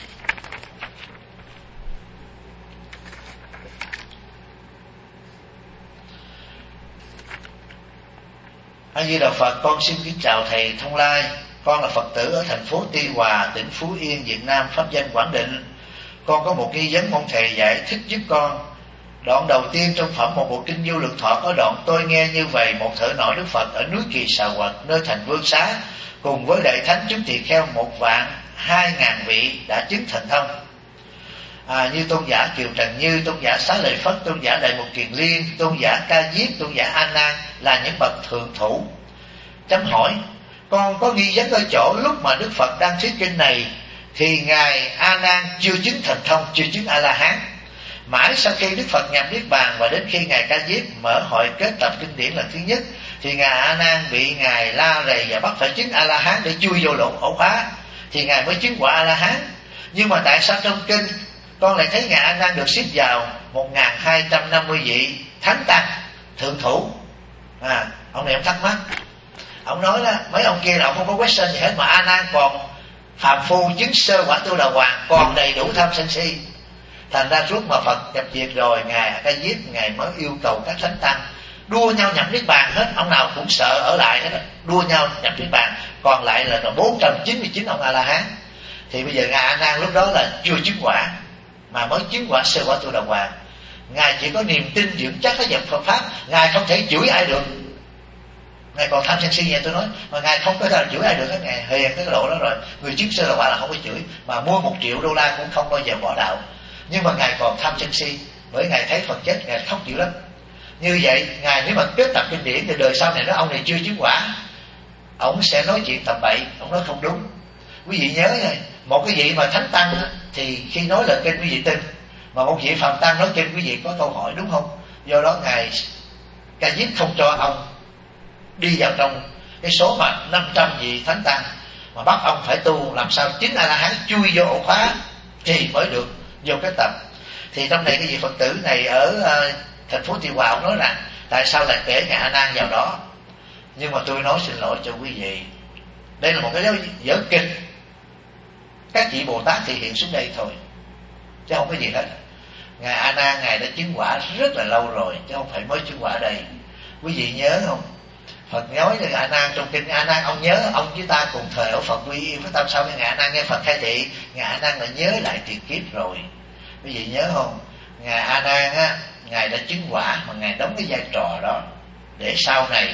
A Di Đà Phật, con xin kính chào thầy Thông Lai. Con là Phật tử ở thành phố Tuy Hòa, tỉnh Phú Yên, Việt Nam, pháp danh Quảng Định. Con có một nghi vấn mong thầy giải thích giúp con. Đoạn đầu tiên trong phẩm Một Bộ Kinh Vô Lượng Thọ có đoạn: tôi nghe như vậy, một thợ nổi Đức Phật ở núi Kỳ Xà Quật, nơi thành Vương Xá, cùng với đại thánh chúng tỳ kheo một vạn hai ngàn vị đã chứng thành thông. À, như tôn giả Kiều Trần Như, tôn giả Xá Lợi Phất, tôn giả Đại Mục Kiền Liên, tôn giả Ca Diếp, tôn giả A Nan là những bậc thượng thủ. Chấm hỏi: con có nghi vấn ở chỗ lúc mà Đức Phật đang thuyết kinh này thì ngài A Nan chưa chứng thành thông, chưa chứng A La Hán. Mãi sau khi Đức Phật nhập niết bàn và đến khi ngài Ca Diếp mở hội kết tập kinh điển lần thứ nhất thì ngài A Nan bị ngài la rầy và bắt phải chứng A La Hán để chui vô lỗ ổ khóa, thì ngài mới chứng quả A La Hán. Nhưng mà tại sao trong kinh con lại thấy ngài A Nan được xếp vào một nghìn hai trăm năm mươi vị thánh tăng thượng thủ? À, ông này ông thắc mắc. Ông nói đó, mấy ông kia là ông không có question gì hết, mà A Nan còn phàm phu chứng sơ quả Tu Đà Hoàng, còn đầy đủ tham sân si. Thành ra lúc mà Phật nhập diệt rồi, ngài Ca Diếp ngài mới yêu cầu các thánh tăng đua nhau nhập niết bàn hết, ông nào cũng sợ ở lại hết, đua nhau nhập niết bàn, còn lại là bốn trăm chín mươi chín ông A La Hán. Thì bây giờ ngài A Nan lúc đó là chưa chứng quả, mà mới chứng quả sơ quả Tu Đà Hoàng. Ngài chỉ có niềm tin vững chắc ở dòng Phật pháp, ngài không thể chửi ai được. Ngài còn tham sân si như tôi nói, mà ngài không có thể chửi ai được hết, ngài hiền cái độ đó rồi. Người chứng sơ là quả là không có chửi, mà mua một triệu đô la cũng không bao giờ bỏ đạo. Nhưng mà ngài còn tham sân si, bởi ngài thấy Phật chết ngài khóc dữ lắm. Như vậy ngài nếu mà kết tập kinh điển thì đời sau này nói ông này chưa chứng quả, ông sẽ nói chuyện tầm bậy, ông nói không đúng. Quý vị nhớ này, một cái vị mà thánh tăng thì khi nói lời kinh quý vị tin, mà một vị phàm tăng nói kinh quý vị có câu hỏi, đúng không? Do đó ngài Ca Diếp không cho ông đi vào trong cái số mà năm trăm vị thánh tăng, mà bắt ông phải tu làm sao chính A La Hán chui vô ổ khóa thì mới được vô cái tập. Thì trong này cái vị Phật tử này ở uh, thành phố Tuy Hòa, ông nói rằng tại sao lại kể ngài A Nan vào đó. Nhưng mà tôi nói xin lỗi cho quý vị, đây là một cái vở kịch, các vị Bồ Tát thể hiện xuống đây thôi, chứ không có gì hết. Ngài A Nan ngài đã chứng quả rất là lâu rồi, chứ không phải mới chứng quả đây. Quý vị nhớ không? Phật nói với ngài A Nan trong kinh A Nan, ông nhớ ông với ta cùng thời ở Phật quy yên với tâm sau, ngài A Nan nghe Phật khai thị, ngài A Nan đã nhớ lại tiền kiếp rồi. Quý vị nhớ không? Ngài A Nan á, ngài đã chứng quả mà ngài đóng cái vai trò đó để sau này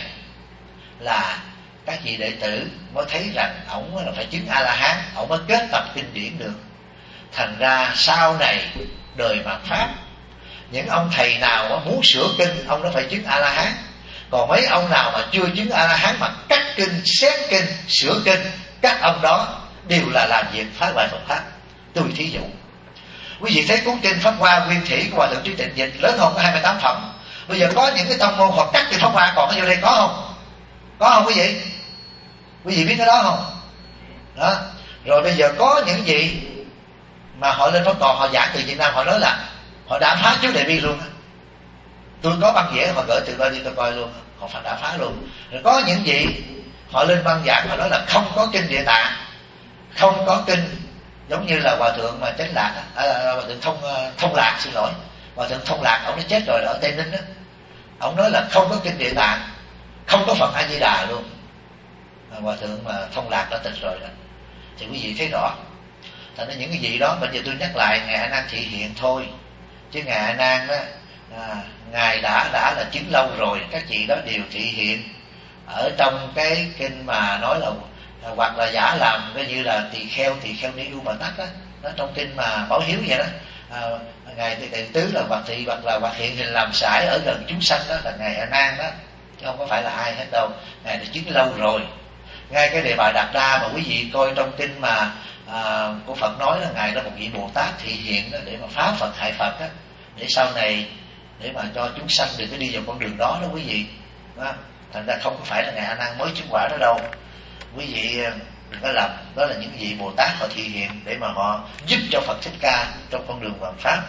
là các vị đệ tử mới thấy rằng ổng là phải chứng A La Hán, ổng mới kết tập kinh điển được. Thành ra sau này đời mạt Pháp, những ông thầy nào muốn sửa kinh ông đó phải chứng A La Hán, còn mấy ông nào mà chưa chứng A La Hán mà cắt kinh, xét kinh, sửa kinh, các ông đó đều là làm việc phá hoại Phật pháp. Tôi thí dụ, quý vị thấy cuốn kinh Pháp Hoa Nguyên Thủy của Hòa Thượng Trí Tịnh dịch lớn hơn có hai mươi tám phẩm. Bây giờ có những cái tông môn họ cắt kinh Pháp Hoa còn ở vô đây có không? Có không quý vị? Quý vị biết cái đó không? Đó. Rồi bây giờ có những gì mà họ lên Pháp Tòa, họ giảng từ Việt Nam, họ nói là họ đã phá trước Đại Bi luôn. Tôi có băng vẽ họ gửi từ đó đi tôi coi luôn, họ phải đã phá luôn. Rồi có những gì họ lên băng giảng, họ nói là không có kinh Địa Tạng, không có kinh, giống như là hòa thượng mà Chánh Lạc, à, hòa thượng thông thông lạc xin lỗi, hòa thượng Thông Lạc, ông đã chết rồi ở Tây Ninh đó. Ông nói là không có kinh Địa Tạng, không có Phật A Di Đà luôn. À, hòa thượng mà Thông Lạc đã tịch rồi đó. Thì quý vị thấy rõ. Thành ra những cái gì đó bây giờ tôi nhắc lại, ngài A Nan thị hiện thôi, chứ ngài A Nan đó, à, ngài đã đã là chứng lâu rồi. Các chị đó đều thị hiện ở trong cái kinh mà nói là à, hoặc là giả làm cái như là tỳ kheo tỳ kheo ni u bà tắc đó, nó trong kinh mà Bảo Hiếu vậy đó. À, ngài đệ tứ là hoặc thị hoặc là hoặc hiện hình làm sải ở gần chúng sanh, đó là ngài A Nan đó, chứ không có phải là ai hết đâu. Ngài đã chứng lâu rồi. Ngay cái Đề Bà Đạt Đa mà quý vị coi trong kinh mà à, của Phật nói là ngài là một vị Bồ Tát thị hiện đó, để mà phá Phật hại Phật đó, để sau này để mà cho chúng sanh đừng có đi vào con đường đó đó quý vị đó. Thành ra không có phải là ngài A Nan mới chứng quả đó đâu, quý vị đừng có làm. Đó là những vị Bồ Tát họ thị hiện để mà họ giúp cho Phật Thích Ca trong con đường hoàn pháp.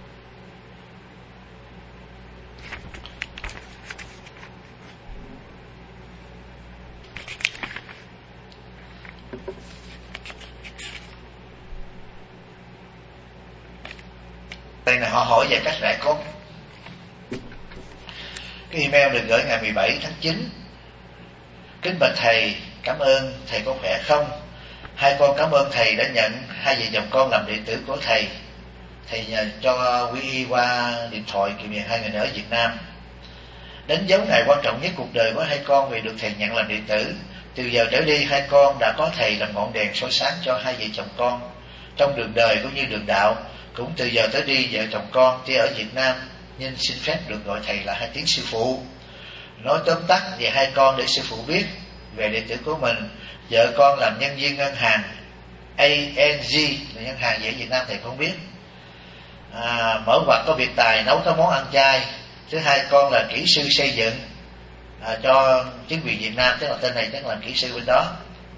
Đây là họ hỏi về cách rải cốt. Cái email được gửi ngày mười bảy tháng chín. Kính bạch thầy, cảm ơn thầy có khỏe không? Hai con cảm ơn thầy đã nhận hai vợ chồng con làm đệ tử của thầy. Thầy nhờ cho quý y qua điện thoại kỷ niệm hai người ở Việt Nam. Đánh dấu ngày quan trọng nhất cuộc đời của hai con vì được thầy nhận làm đệ tử. Từ giờ trở đi hai con đã có thầy làm ngọn đèn soi sáng cho hai vợ chồng con trong đường đời cũng như đường đạo. Cũng từ giờ tới đi vợ chồng con tuy ở Việt Nam nhưng xin phép được gọi thầy là hai tiếng sư phụ. Nói tóm tắt về hai con để sư phụ biết về đệ tử của mình. Vợ con làm nhân viên ngân hàng A N G, là ngân hàng gì ở Việt Nam thầy không biết. À, mở quạt có biệt tài, nấu các món ăn chay. Thứ hai con là kỹ sư xây dựng à, cho chính quyền Việt Nam, tức là tên này chắc là kỹ sư bên đó.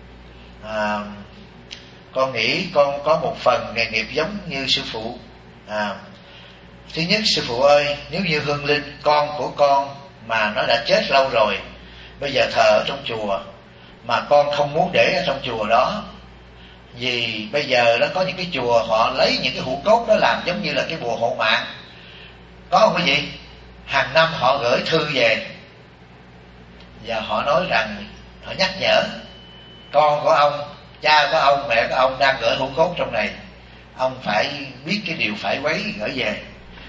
À, con nghĩ con có một phần nghề nghiệp giống như sư phụ. À, thứ nhất, sư phụ ơi, nếu như Hương Linh con của con mà nó đã chết lâu rồi, bây giờ thờ ở trong chùa, mà con không muốn để ở trong chùa đó, vì bây giờ nó có những cái chùa họ lấy những cái hũ cốt đó làm giống như là cái bùa hộ mạng, có không quý vị? Hàng năm họ gửi thư về và họ nói rằng, họ nhắc nhở con của ông, cha của ông, mẹ của ông đang gửi hũ cốt trong này, ông phải biết cái điều phải quấy gửi về.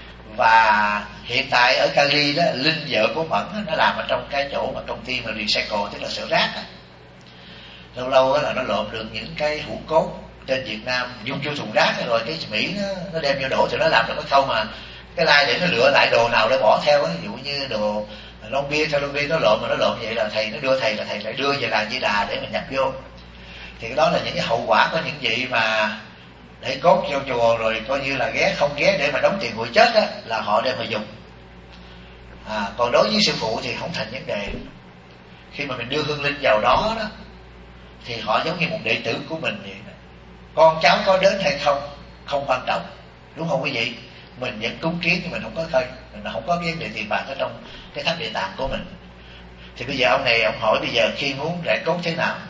Và hiện tại ở Cali đó, Linh vợ của Mẫn đó, nó làm ở trong cái chỗ mà công ty mà recycle, tức là sửa rác đó. Lâu lâu đó là nó lộn được những cái hũ cốt trên Việt Nam dung vô thùng rác rồi cái Mỹ nó, nó đem vô đổ, thì nó làm được cái khâu mà cái lai để nó lựa lại đồ nào để bỏ theo đó. Ví dụ như đồ lon bia theo lon bia nó lộn mà nó lộn vậy là thầy nó đưa thầy là thầy lại đưa về làng Di Đà để mình nhập vô. Thì cái đó là những cái hậu quả của những vị mà để cốt vô chùa rồi coi như là ghé không ghé để mà đóng tiền hụi chết á, là họ đem mà dùng. À, còn đối với sư phụ thì không thành vấn đề. Khi mà mình đưa hương linh vào đó đó thì họ giống như một đệ tử của mình vậy đó. Con cháu có đến hay không không quan trọng, đúng không quý vị? Mình vẫn cúng kiến nhưng mình không có khơi, mình không có cái vấn đề tiền bạc ở trong cái tháp địa tạng của mình. Thì bây giờ ông này ông hỏi bây giờ khi muốn rải cốt thế nào?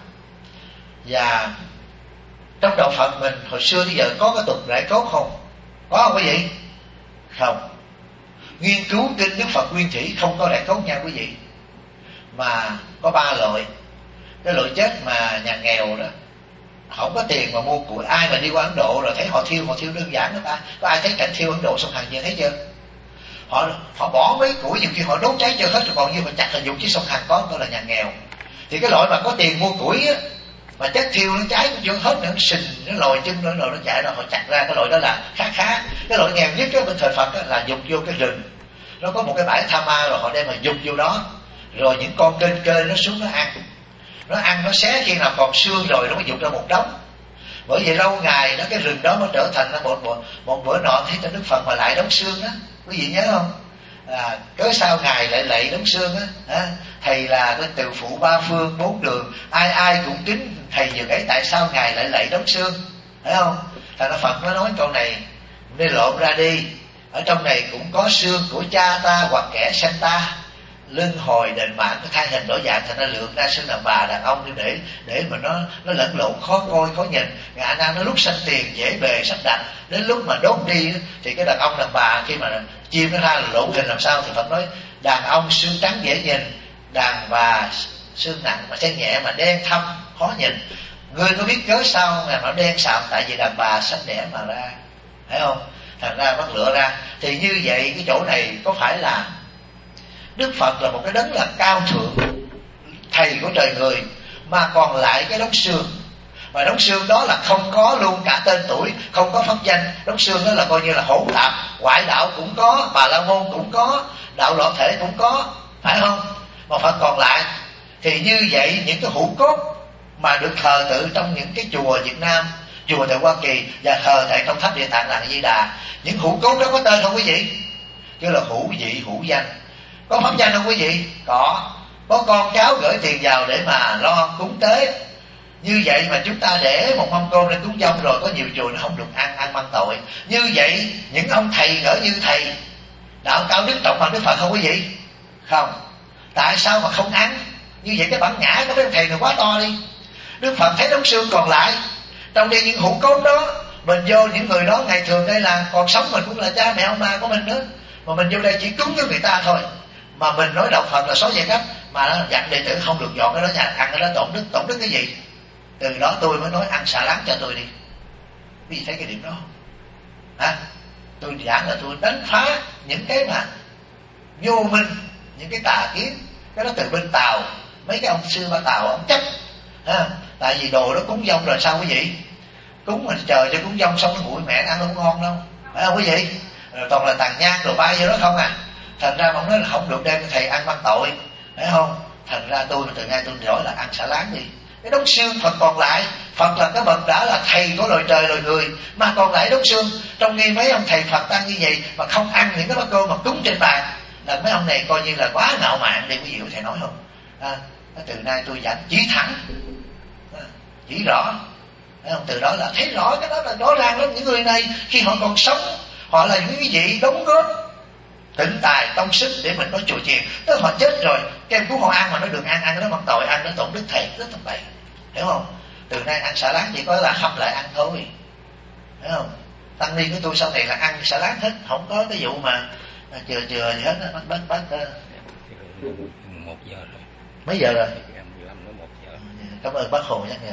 Và trong đạo Phật mình hồi xưa tới giờ có cái tục rải cốt không? Có không quý vị? Không. Nghiên cứu kinh Đức Phật Nguyên Thủy không có rải cốt nha quý vị. Mà có ba loại. Cái loại chết mà nhà nghèo đó, không có tiền mà mua củi. Ai mà đi qua Ấn Độ rồi thấy họ thiêu, họ thiêu đơn giản đó ta. Có ai thấy cảnh thiêu Ấn Độ sông Hằng chưa thấy chưa? Họ họ bỏ mấy củi, nhiều khi họ đốt cháy chưa hết rồi còn như họ chặt là dùng chiếc sông Hằng có, đó là nhà nghèo. Thì cái loại mà có tiền mua củi á, mà chất thiêu nó cháy cũng chưa hết nữa, nó sình, nó lòi chân nữa rồi nó chạy ra, họ chặt ra. Cái loại đó là khá khá. Cái loại nghèo nhất đó, bên thời Phật đó, là dục vô cái rừng, nó có một cái bãi tha ma rồi họ đem mà dục vô đó, rồi những con kênh kênh nó xuống nó ăn, nó ăn nó xé khi nào còn xương rồi nó mới dục ra một đống. Bởi vì lâu ngày đó cái rừng đó nó trở thành một, một, một bữa nọ thấy trên Đức Phật mà lại đống xương đó, quý vị nhớ không? à, cớ sao ngài lại lạy đống xương á, à, thầy là cái từ phụ ba phương bốn đường, ai ai cũng kính thầy dường ấy, tại sao ngài lại lạy đống xương, phải không? Thằng Phật nó nói câu này nên lộn ra đi, ở trong này cũng có xương của cha ta hoặc kẻ sanh ta, luân hồi đền mạng nó thay hình đổi dạng, thành ra lượng ra xương đàn bà đàn ông để để mà nó nó lẫn lộn khó coi khó nhìn. Ngài A Nan nó lúc sanh tiền dễ bề sắp đặt, đến lúc mà đốt đi thì cái đàn ông đàn bà khi mà chim nó ra là lộn hình làm sao, thì Phật nói đàn ông xương trắng dễ nhìn, đàn bà xương nặng mà xen nhẹ mà đen thâm khó nhìn. Ngươi có biết cớ sao mà nó đen sạm? Tại vì đàn bà sanh đẻ mà ra, phải không? Thành ra bắt lựa ra. Thì như vậy cái chỗ này có phải là Đức Phật là một cái đấng là cao thượng, thầy của trời người, mà còn lại cái đống xương, mà đống xương đó là không có luôn cả tên tuổi, không có pháp danh. Đống xương đó là coi như là hỗn tạp, ngoại đạo cũng có, Bà La Môn cũng có, đạo loạn thể cũng có, phải không? Mà Phật còn lại. Thì như vậy những cái hũ cốt mà được thờ tự trong những cái chùa Việt Nam, chùa tại Hoa Kỳ và thờ tại trong tháp Địa Tạng Làng Di Đà, những hũ cốt đó có tên không quý vị? Kêu là hữu vị hữu danh. Có pháp danh không quý vị? Có. Có con cháu gửi tiền vào để mà lo cúng tế. Như vậy mà chúng ta để một mâm cơm lên cúng dông rồi có nhiều chùa nó không được ăn, ăn mang tội. Như vậy những ông thầy ngỡ như thầy đạo cao đức trọng bằng Đức Phật không quý vị? Không. Tại sao mà không ăn? Như vậy cái bản ngã của mấy ông thầy này quá to đi. Đức Phật thấy đống xương còn lại, trong đây những hũ cốt đó, mình vô những người đó ngày thường đây là còn sống, mình cũng là cha mẹ ông bà của mình nữa, mà mình vô đây chỉ cúng với người ta thôi. Mà mình nói đạo Phật là xóa dây cách, mà nó dặn đệ tử không được dọn cái đó nhà ăn cái đó tổn đức. Tổn đức cái gì? Từ đó tôi mới nói ăn xả láng cho tôi đi. Quý vị thấy cái điểm đó không? Hả? Tôi giảng là tôi đánh phá những cái mà vô minh, những cái tà kiến. Cái đó từ bên Tàu, mấy cái ông sư ba Tàu ông chấp. À, tại vì đồ đó cúng dông rồi sao quý vị? Cúng mình chờ cho cúng dông xong nó nguội mẹ ăn không ngon đâu, phải không quý vị? Rồi toàn là tàn nhang rồi bay vô đó không à. Thành ra ông nói là không được đem thầy ăn mang tội, phải không? Thành ra tôi từ ngay tôi nói là ăn xả láng đi. Cái đống xương Phật còn lại, Phật là cái bậc đã là thầy của loài trời loài người, mà còn lại đống xương. Trong khi mấy ông thầy Phật tăng như vậy mà không ăn những cái bát cơm mà cúng trên bàn, là mấy ông này coi như là quá ngạo mạn đi, quý vị thầy nói không? À, từ nay tôi giảng chỉ thẳng, chỉ rõ, thấy không? Từ đó là thấy rõ cái đó là rõ ràng lắm. Những người này khi họ còn sống, họ là những cái vị đóng góp tịnh tài công sức để mình có chùa chiền. Tới họ chết rồi, cái em cũng họ ăn mà nó được ăn, ăn cái đó bằng tội, ăn nó tổn đức thầy, rất thầm bậy, hiểu không? Từ nay ăn xả láng chỉ có là hâm lại ăn thôi, hiểu không? Tăng ni của tôi sau này là ăn xả láng hết, không có cái vụ mà chừa chừa gì hết á, bắt bắt bắt. Một giờ rồi. Mấy giờ rồi? Một giờ. Cảm ơn bác Hồ nhắc nhở.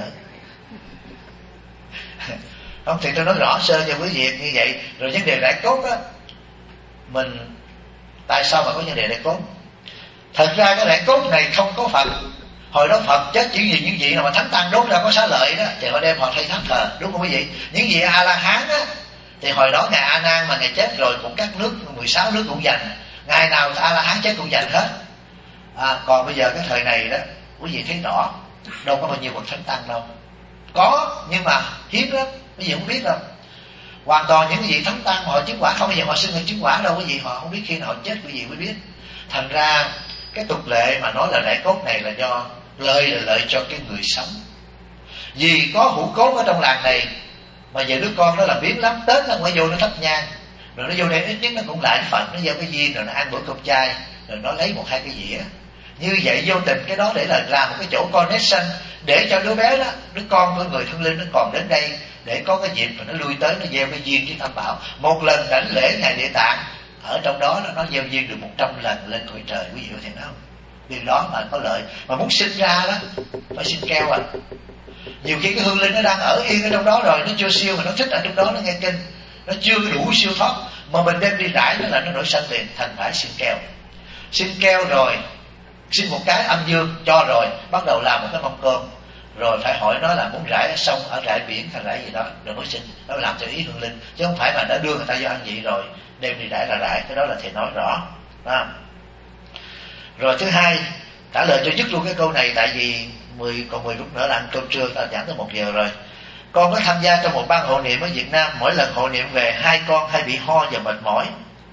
Không thì tôi nói rõ sơ cho quý vị như vậy. Rồi vấn đề đại cốt á, mình tại sao mà có vấn đề đại cốt? Thật ra cái đại cốt này không có Phật. Hồi đó Phật chết chỉ vì những vị nào mà thánh tăng đốt ra có xá lợi đó thì họ đem họ thay tháp thờ, đúng không quý vị? Những vị A La Hán á thì hồi đó ngài A Nan mà ngài chết rồi cũng các nước mười sáu nước cũng dành, ngày nào A La Hán chết cũng dành hết. À, còn bây giờ cái thời này đó quý vị thấy rõ, đâu có bao nhiêu bậc thánh tăng đâu. Có nhưng mà hiếm lắm, quý vị không biết đâu. Hoàn toàn những vị thánh tăng họ chứng quả không bao giờ họ xưng là chứng quả đâu, quý vị họ không biết khi nào họ chết, quý vị mới biết. Thành ra cái tục lệ mà nói là rải cốt này là do lợi là lợi cho cái người sống. Vì có hũ cốt ở trong làng này mà giờ đứa con nó làm biến lắm, Tết nó phải vô nó thắp nhang, rồi nó vô đây ít nhất nó cũng lại Phật, nó gieo cái duyên rồi nó ăn bữa cơm chay, rồi nó lấy một hai cái dĩa. Như vậy vô tình cái đó để là làm một cái chỗ connection để cho đứa bé đó, đứa con của người thân linh nó còn đến đây để có cái dịp mà nó lui tới nó gieo cái duyên với Tam Bảo. Một lần đảnh lễ ngày Địa Tạng ở trong đó nó gieo duyên được một trăm lần lên cõi trời, quý vị có thể nói không? Điều đó mà có lợi. Mà muốn sinh ra đó phải xin keo à. Nhiều khi cái hương linh nó đang ở yên ở trong đó rồi, nó chưa siêu mà nó thích ở trong đó nó nghe kinh, nó chưa đủ siêu thoát mà mình đem đi rải nó là nó nổi sân liền, thành phải xin keo. Xin keo rồi xin một cái âm dương cho rồi bắt đầu làm một cái mâm cơm, rồi phải hỏi nó là muốn rải ở sông, ở rải biển hay rải gì đó rồi mới xin. Nó làm theo ý hương linh chứ không phải mà đã đưa người ta vô ăn vậy rồi đem đi rải là rải. Cái đó là thầy nói rõ à. Rồi thứ hai, trả lời cho dứt luôn cái câu này, tại vì mười còn mười phút nữa là ăn cơm trưa, ta giảng tới một giờ rồi. Con có tham gia trong một ban hộ niệm ở Việt Nam, mỗi lần hộ niệm về hai con hay bị ho và mệt mỏi.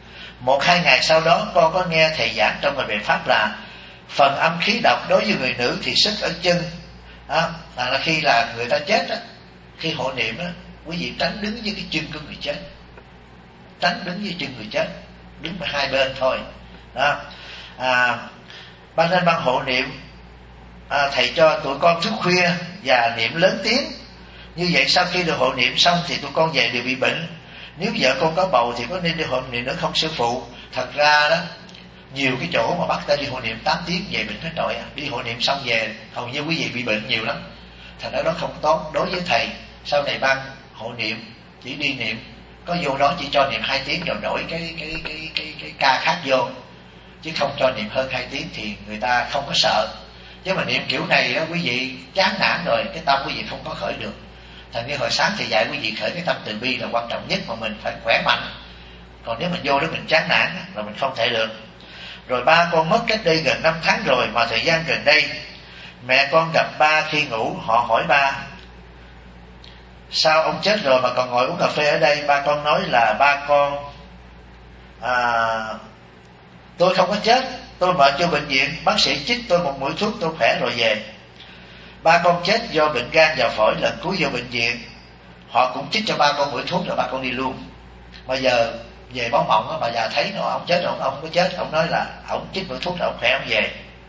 Một hai ngày sau đó con có nghe thầy giảng trong bài biện pháp là phần âm khí độc đối với người nữ thì sức ở chân đó, là khi là người ta chết đó, khi hộ niệm đó, quý vị tránh đứng với cái chân của người chết, tránh đứng với chân người chết, đứng ở hai bên thôi đó. À, ban nên ban hộ niệm, à, thầy cho tụi con thức khuya và niệm lớn tiếng. Như vậy sau khi được hộ niệm xong thì tụi con về đều bị bệnh. Nếu vợ con có bầu thì có nên đi hộ niệm nữa không sư phụ? Thật ra đó, nhiều cái chỗ mà bắt ta đi hộ niệm tám tiếng về bệnh hết trọi. Đi hộ niệm xong về hầu như quý vị bị bệnh nhiều lắm. Thành ra đó không tốt. Đối với thầy sau này ban hộ niệm chỉ đi niệm, có vô đó chỉ cho niệm hai tiếng rồi đổi cái cái cái cái cái ca khác vô, chứ không cho niệm hơn hai tiếng thì người ta không có sợ. Chứ mà niệm kiểu này đó, quý vị chán nản rồi cái tâm quý vị không có khởi được. Thành như hồi sáng thì dạy quý vị khởi cái tâm từ bi là quan trọng nhất, mà mình phải khỏe mạnh. Còn nếu mình vô đó mình chán nản là mình không thể được. Rồi ba con mất cách đây gần năm tháng rồi, mà thời gian gần đây mẹ con gặp ba khi ngủ. Họ hỏi ba sao ông chết rồi mà còn ngồi uống cà phê ở đây? Ba con nói là ba con à, tôi không có chết, tôi mệt cho bệnh viện, bác sĩ chích tôi một mũi thuốc tôi khỏe rồi về. Ba con chết do bệnh gan và phổi, lần cuối vô bệnh viện họ cũng chích cho ba con mũi thuốc rồi ba con đi luôn. Bây giờ về báo mộng đó, bà già thấy nó ông chết rồi, ông không có chết, ông nói là ông chích mũi thuốc rồi ông khỏe ông về.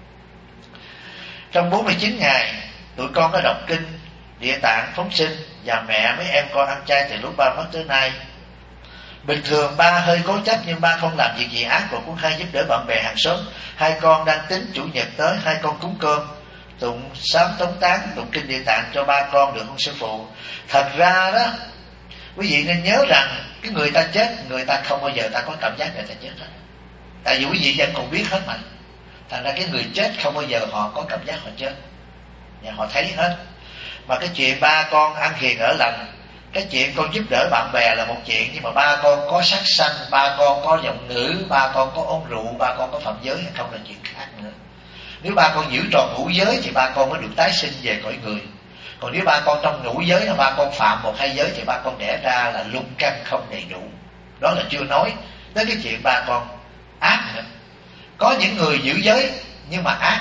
Trong bốn mươi chín ngày tụi con có đọc kinh Địa Tạng phóng sinh, và mẹ mấy em con ăn chay từ lúc ba mất tới nay. Bình thường ba hơi cố chấp nhưng ba không làm việc gì ác, và cũng hay giúp đỡ bạn bè hàng xóm. Hai con đang tính chủ nhật tới hai con cúng cơm, tụng sám tống tán, tụng kinh Địa Tạng cho ba con được không sư phụ? Thật ra đó quý vị nên nhớ rằng cái người ta chết, người ta không bao giờ ta có cảm giác người ta chết hết. Tại vì quý vị vẫn còn biết hết mà. Thành ra cái người chết không bao giờ họ có cảm giác họ chết, và họ thấy hết. Mà cái chuyện ba con ăn hiền ở lành, cái chuyện con giúp đỡ bạn bè là một chuyện, nhưng mà ba con có sát sanh, ba con có giọng ngữ, ba con có uống rượu, ba con có phạm giới hay không là chuyện khác nữa. Nếu ba con giữ tròn ngũ giới thì ba con mới được tái sinh về cõi người. Còn nếu ba con trong ngũ giới là ba con phạm một hai giới thì ba con đẻ ra là lung căn không đầy đủ. Đó là chưa nói tới cái chuyện ba con ác nữa. Có những người giữ giới nhưng mà ác.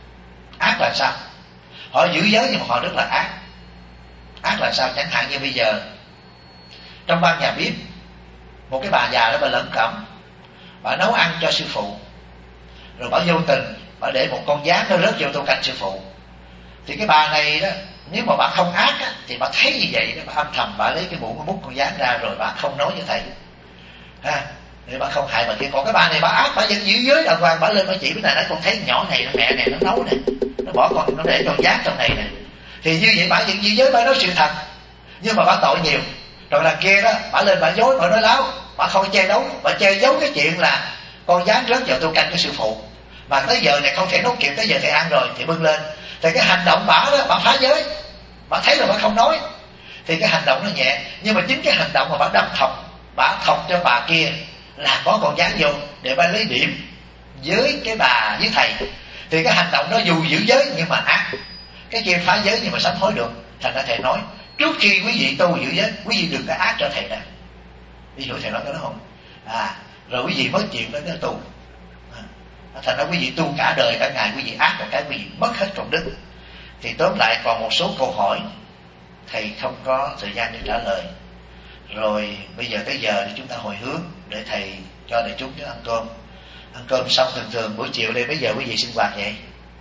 Ác là sao? Họ giữ giới nhưng mà họ rất là ác. Ác là sao? Chẳng hạn như bây giờ trong ban nhà bếp, một cái bà già đó bà lẩm cẩm, bà nấu ăn cho sư phụ, rồi bà vô tình bà để một con gián nó rớt vô tô canh sư phụ. Thì cái bà này đó, nếu mà bà không ác á, thì bà thấy như vậy đó, bà âm thầm bà lấy cái muỗng bà múc con gián ra rồi bà không nói với thầy ha, để bà không hại bà kia. Còn cái bà này bà ác, bà vẫn giữ giới đàng hoàng, bà lên bà chỉ cái này nãy con thấy nhỏ này, mẹ này nó nấu này, nó bỏ con nó để con gián trong này nè. Thì như vậy bà vẫn giữ giới, bà nói sự thật, nhưng mà bà tội nhiều. Rồi đằng kia đó, bà lên bà dối, bà nói láo, bà không che giấu, bà che giấu cái chuyện là con gián rớt vào tô canh của sư phụ. Mà tới giờ này không thể nấu kịp, tới giờ thầy ăn rồi thì bưng lên. Thì cái hành động bà đó, bà phá giới, bà thấy là bà không nói, thì cái hành động nó nhẹ. Nhưng mà chính cái hành động mà bà đâm thọc, bà thọc cho bà kia là có con gián vô để bà lấy điểm với cái bà với thầy. Thì cái hành động đó dù giữ giới nhưng mà ác. Cái kia phá giới nhưng mà sám hối được. Thành ra thầy nói trước khi quý vị tu giữ giới, quý vị đừng có ác cho thầy đã. Ví dụ thầy nói cái đó không à, rồi quý vị mất chuyện đó nó tu à. Thành ra quý vị tu cả đời cả ngày, quý vị ác một cái quý vị mất hết trọng đức. Thì tóm lại còn một số câu hỏi thầy không có thời gian để trả lời. Rồi bây giờ tới giờ thì chúng ta hồi hướng để thầy cho đại chúng đến ăn cơm. Ăn cơm xong thường thường buổi chiều đây mấy giờ quý vị sinh hoạt vậy?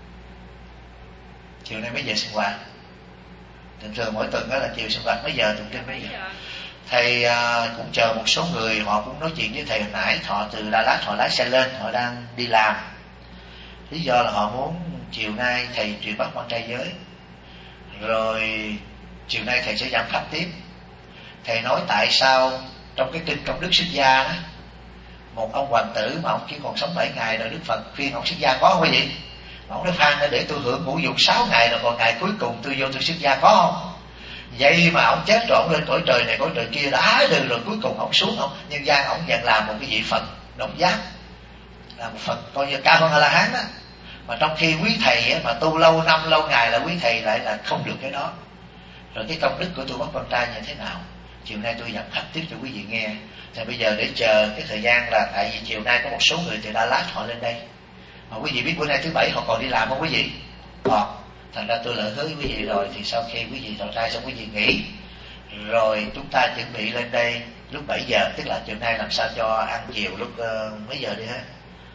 Chiều nay mấy giờ sinh hoạt? Thường thường mỗi tuần đó là chiều sinh hoạt mấy giờ, tụng kinh mấy giờ? Thầy à, cũng chờ một số người, họ cũng nói chuyện với thầy hồi nãy. Họ từ Đà Lạt họ lái xe lên, họ đang đi làm. Lý do là họ muốn chiều nay thầy truyền bát quan trai giới, rồi chiều nay thầy sẽ giảng pháp tiếp. Thầy nói tại sao trong cái kinh Công Đức Xuất Gia đó, một ông hoàng tử mà ông chỉ còn sống bảy ngày rồi Đức Phật khuyên ông xuất gia có không quý vị? Mà ông nói Phan đã để tôi hưởng ngũ dục sáu ngày rồi, còn ngày cuối cùng tôi vô tôi xuất gia có không? Vậy mà ông chết rồi ông lên cõi trời này cõi trời kia đã được, rồi cuối cùng ông xuống, ông nhân gian ông nhận làm một cái vị Phật động giác, là một Phật coi như cao hơn A La Hán đó. Mà trong khi quý thầy ấy, mà tu lâu năm lâu ngày là quý thầy lại là không được cái đó. Rồi cái công đức của tôi bắt con trai như thế nào? chiều nay tôi dẫn khách tiếp cho quý vị nghe. Thì bây giờ để chờ cái thời gian là tại vì chiều nay có một số người từ Đà Lạt họ lên đây. Mà quý vị biết bữa nay thứ bảy họ còn đi làm không quý vị? Còn. Thành ra tôi lỡ hứa với quý vị rồi, thì sau khi quý vị thọ trai xong quý vị nghỉ, rồi chúng ta chuẩn bị lên đây lúc bảy giờ, tức là chiều nay làm sao cho ăn chiều lúc uh, mấy giờ đi ha?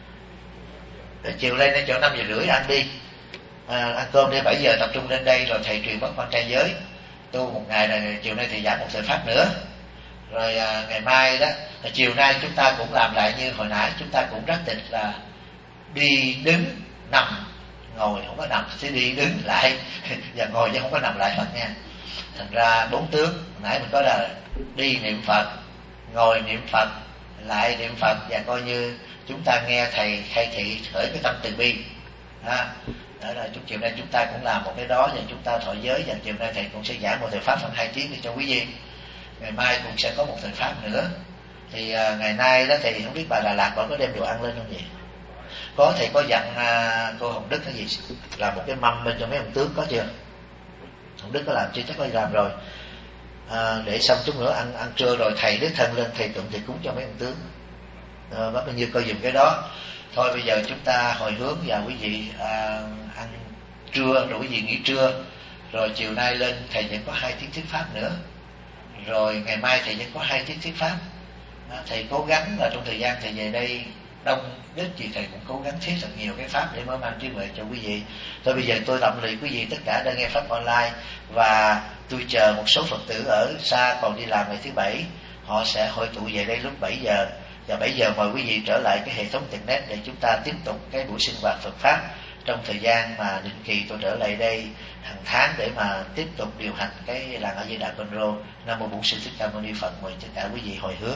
Để chiều lên đến chỗ năm giờ rưỡi ăn đi, à, ăn cơm để bảy giờ tập trung lên đây, rồi thầy truyền bát quan trai giới tu một ngày này, chiều nay thì giảng một thời pháp nữa. Rồi à, ngày mai đó, chiều nay chúng ta cũng làm lại như hồi nãy, chúng ta cũng rất tịch là đi đứng nằm ngồi, không có nằm, sẽ đi đứng lại và ngồi chứ không có nằm lại Phật nha. Thành ra bốn tướng nãy mình có là đi niệm Phật, ngồi niệm Phật, lại niệm Phật, và coi như chúng ta nghe thầy khai thị khởi cái tâm từ bi. À, đó là chúng chiều nay chúng ta cũng làm một cái đó, và chúng ta thọ giới, và chiều nay thầy cũng sẽ giảng một thời pháp phần hai tiếng để cho quý vị. Ngày mai cũng sẽ có một thời pháp nữa. Thì à, ngày nay đó thì không biết bà Đà Lạt bà có đem đồ ăn lên không vậy? Có, thầy có dặn à, cô Hồng Đức cái gì làm một cái mâm bên cho mấy ông tướng, có chưa? Hồng Đức có làm chưa? Chắc có làm rồi. À, để xong chút nữa ăn ăn trưa rồi thầy đích thân lên thầy tụng thầy cúng cho mấy ông tướng. À, bác bao nhiêu coi dùm cái đó. Thôi bây giờ chúng ta hồi hướng và quý vị à, ăn trưa, rồi quý vị nghỉ trưa, rồi chiều nay lên thầy vẫn có hai tiếng thuyết pháp nữa, rồi ngày mai thầy vẫn có hai tiếng thuyết pháp. À, thầy cố gắng là trong thời gian thầy về đây đông nhất thì thầy cũng cố gắng thuyết thật nhiều cái pháp để mới mang trí huệ cho quý vị. Thôi bây giờ tôi tạm lì quý vị tất cả đang nghe pháp online, và tôi chờ một số Phật tử ở xa còn đi làm ngày thứ bảy, họ sẽ hội tụ về đây lúc bảy giờ, và bảy giờ mời quý vị trở lại cái hệ thống internet để chúng ta tiếp tục cái buổi sinh hoạt Phật pháp trong thời gian mà định kỳ tôi trở lại đây hàng tháng để mà tiếp tục điều hành cái làng A Di Đà Con Rô. Nam mô Bổn Sư Thích Ca Mâu Ni Phật. Mời tất cả quý vị hồi hướng.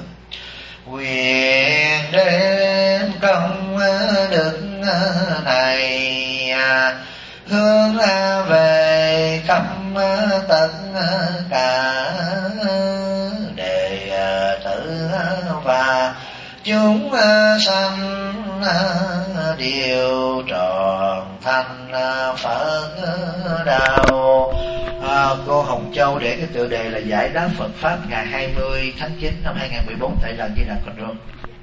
Nguyện đem công đức này hướng về khắp tất cả đệ tử và chúng sanh đều tròn thành Phật đạo. À, cô Hồng Châu để cái tựa đề là giải đáp Phật pháp ngày hai mươi tháng chín năm hai nghìn không trăm mười bốn tại làng Di Đà Con Rô.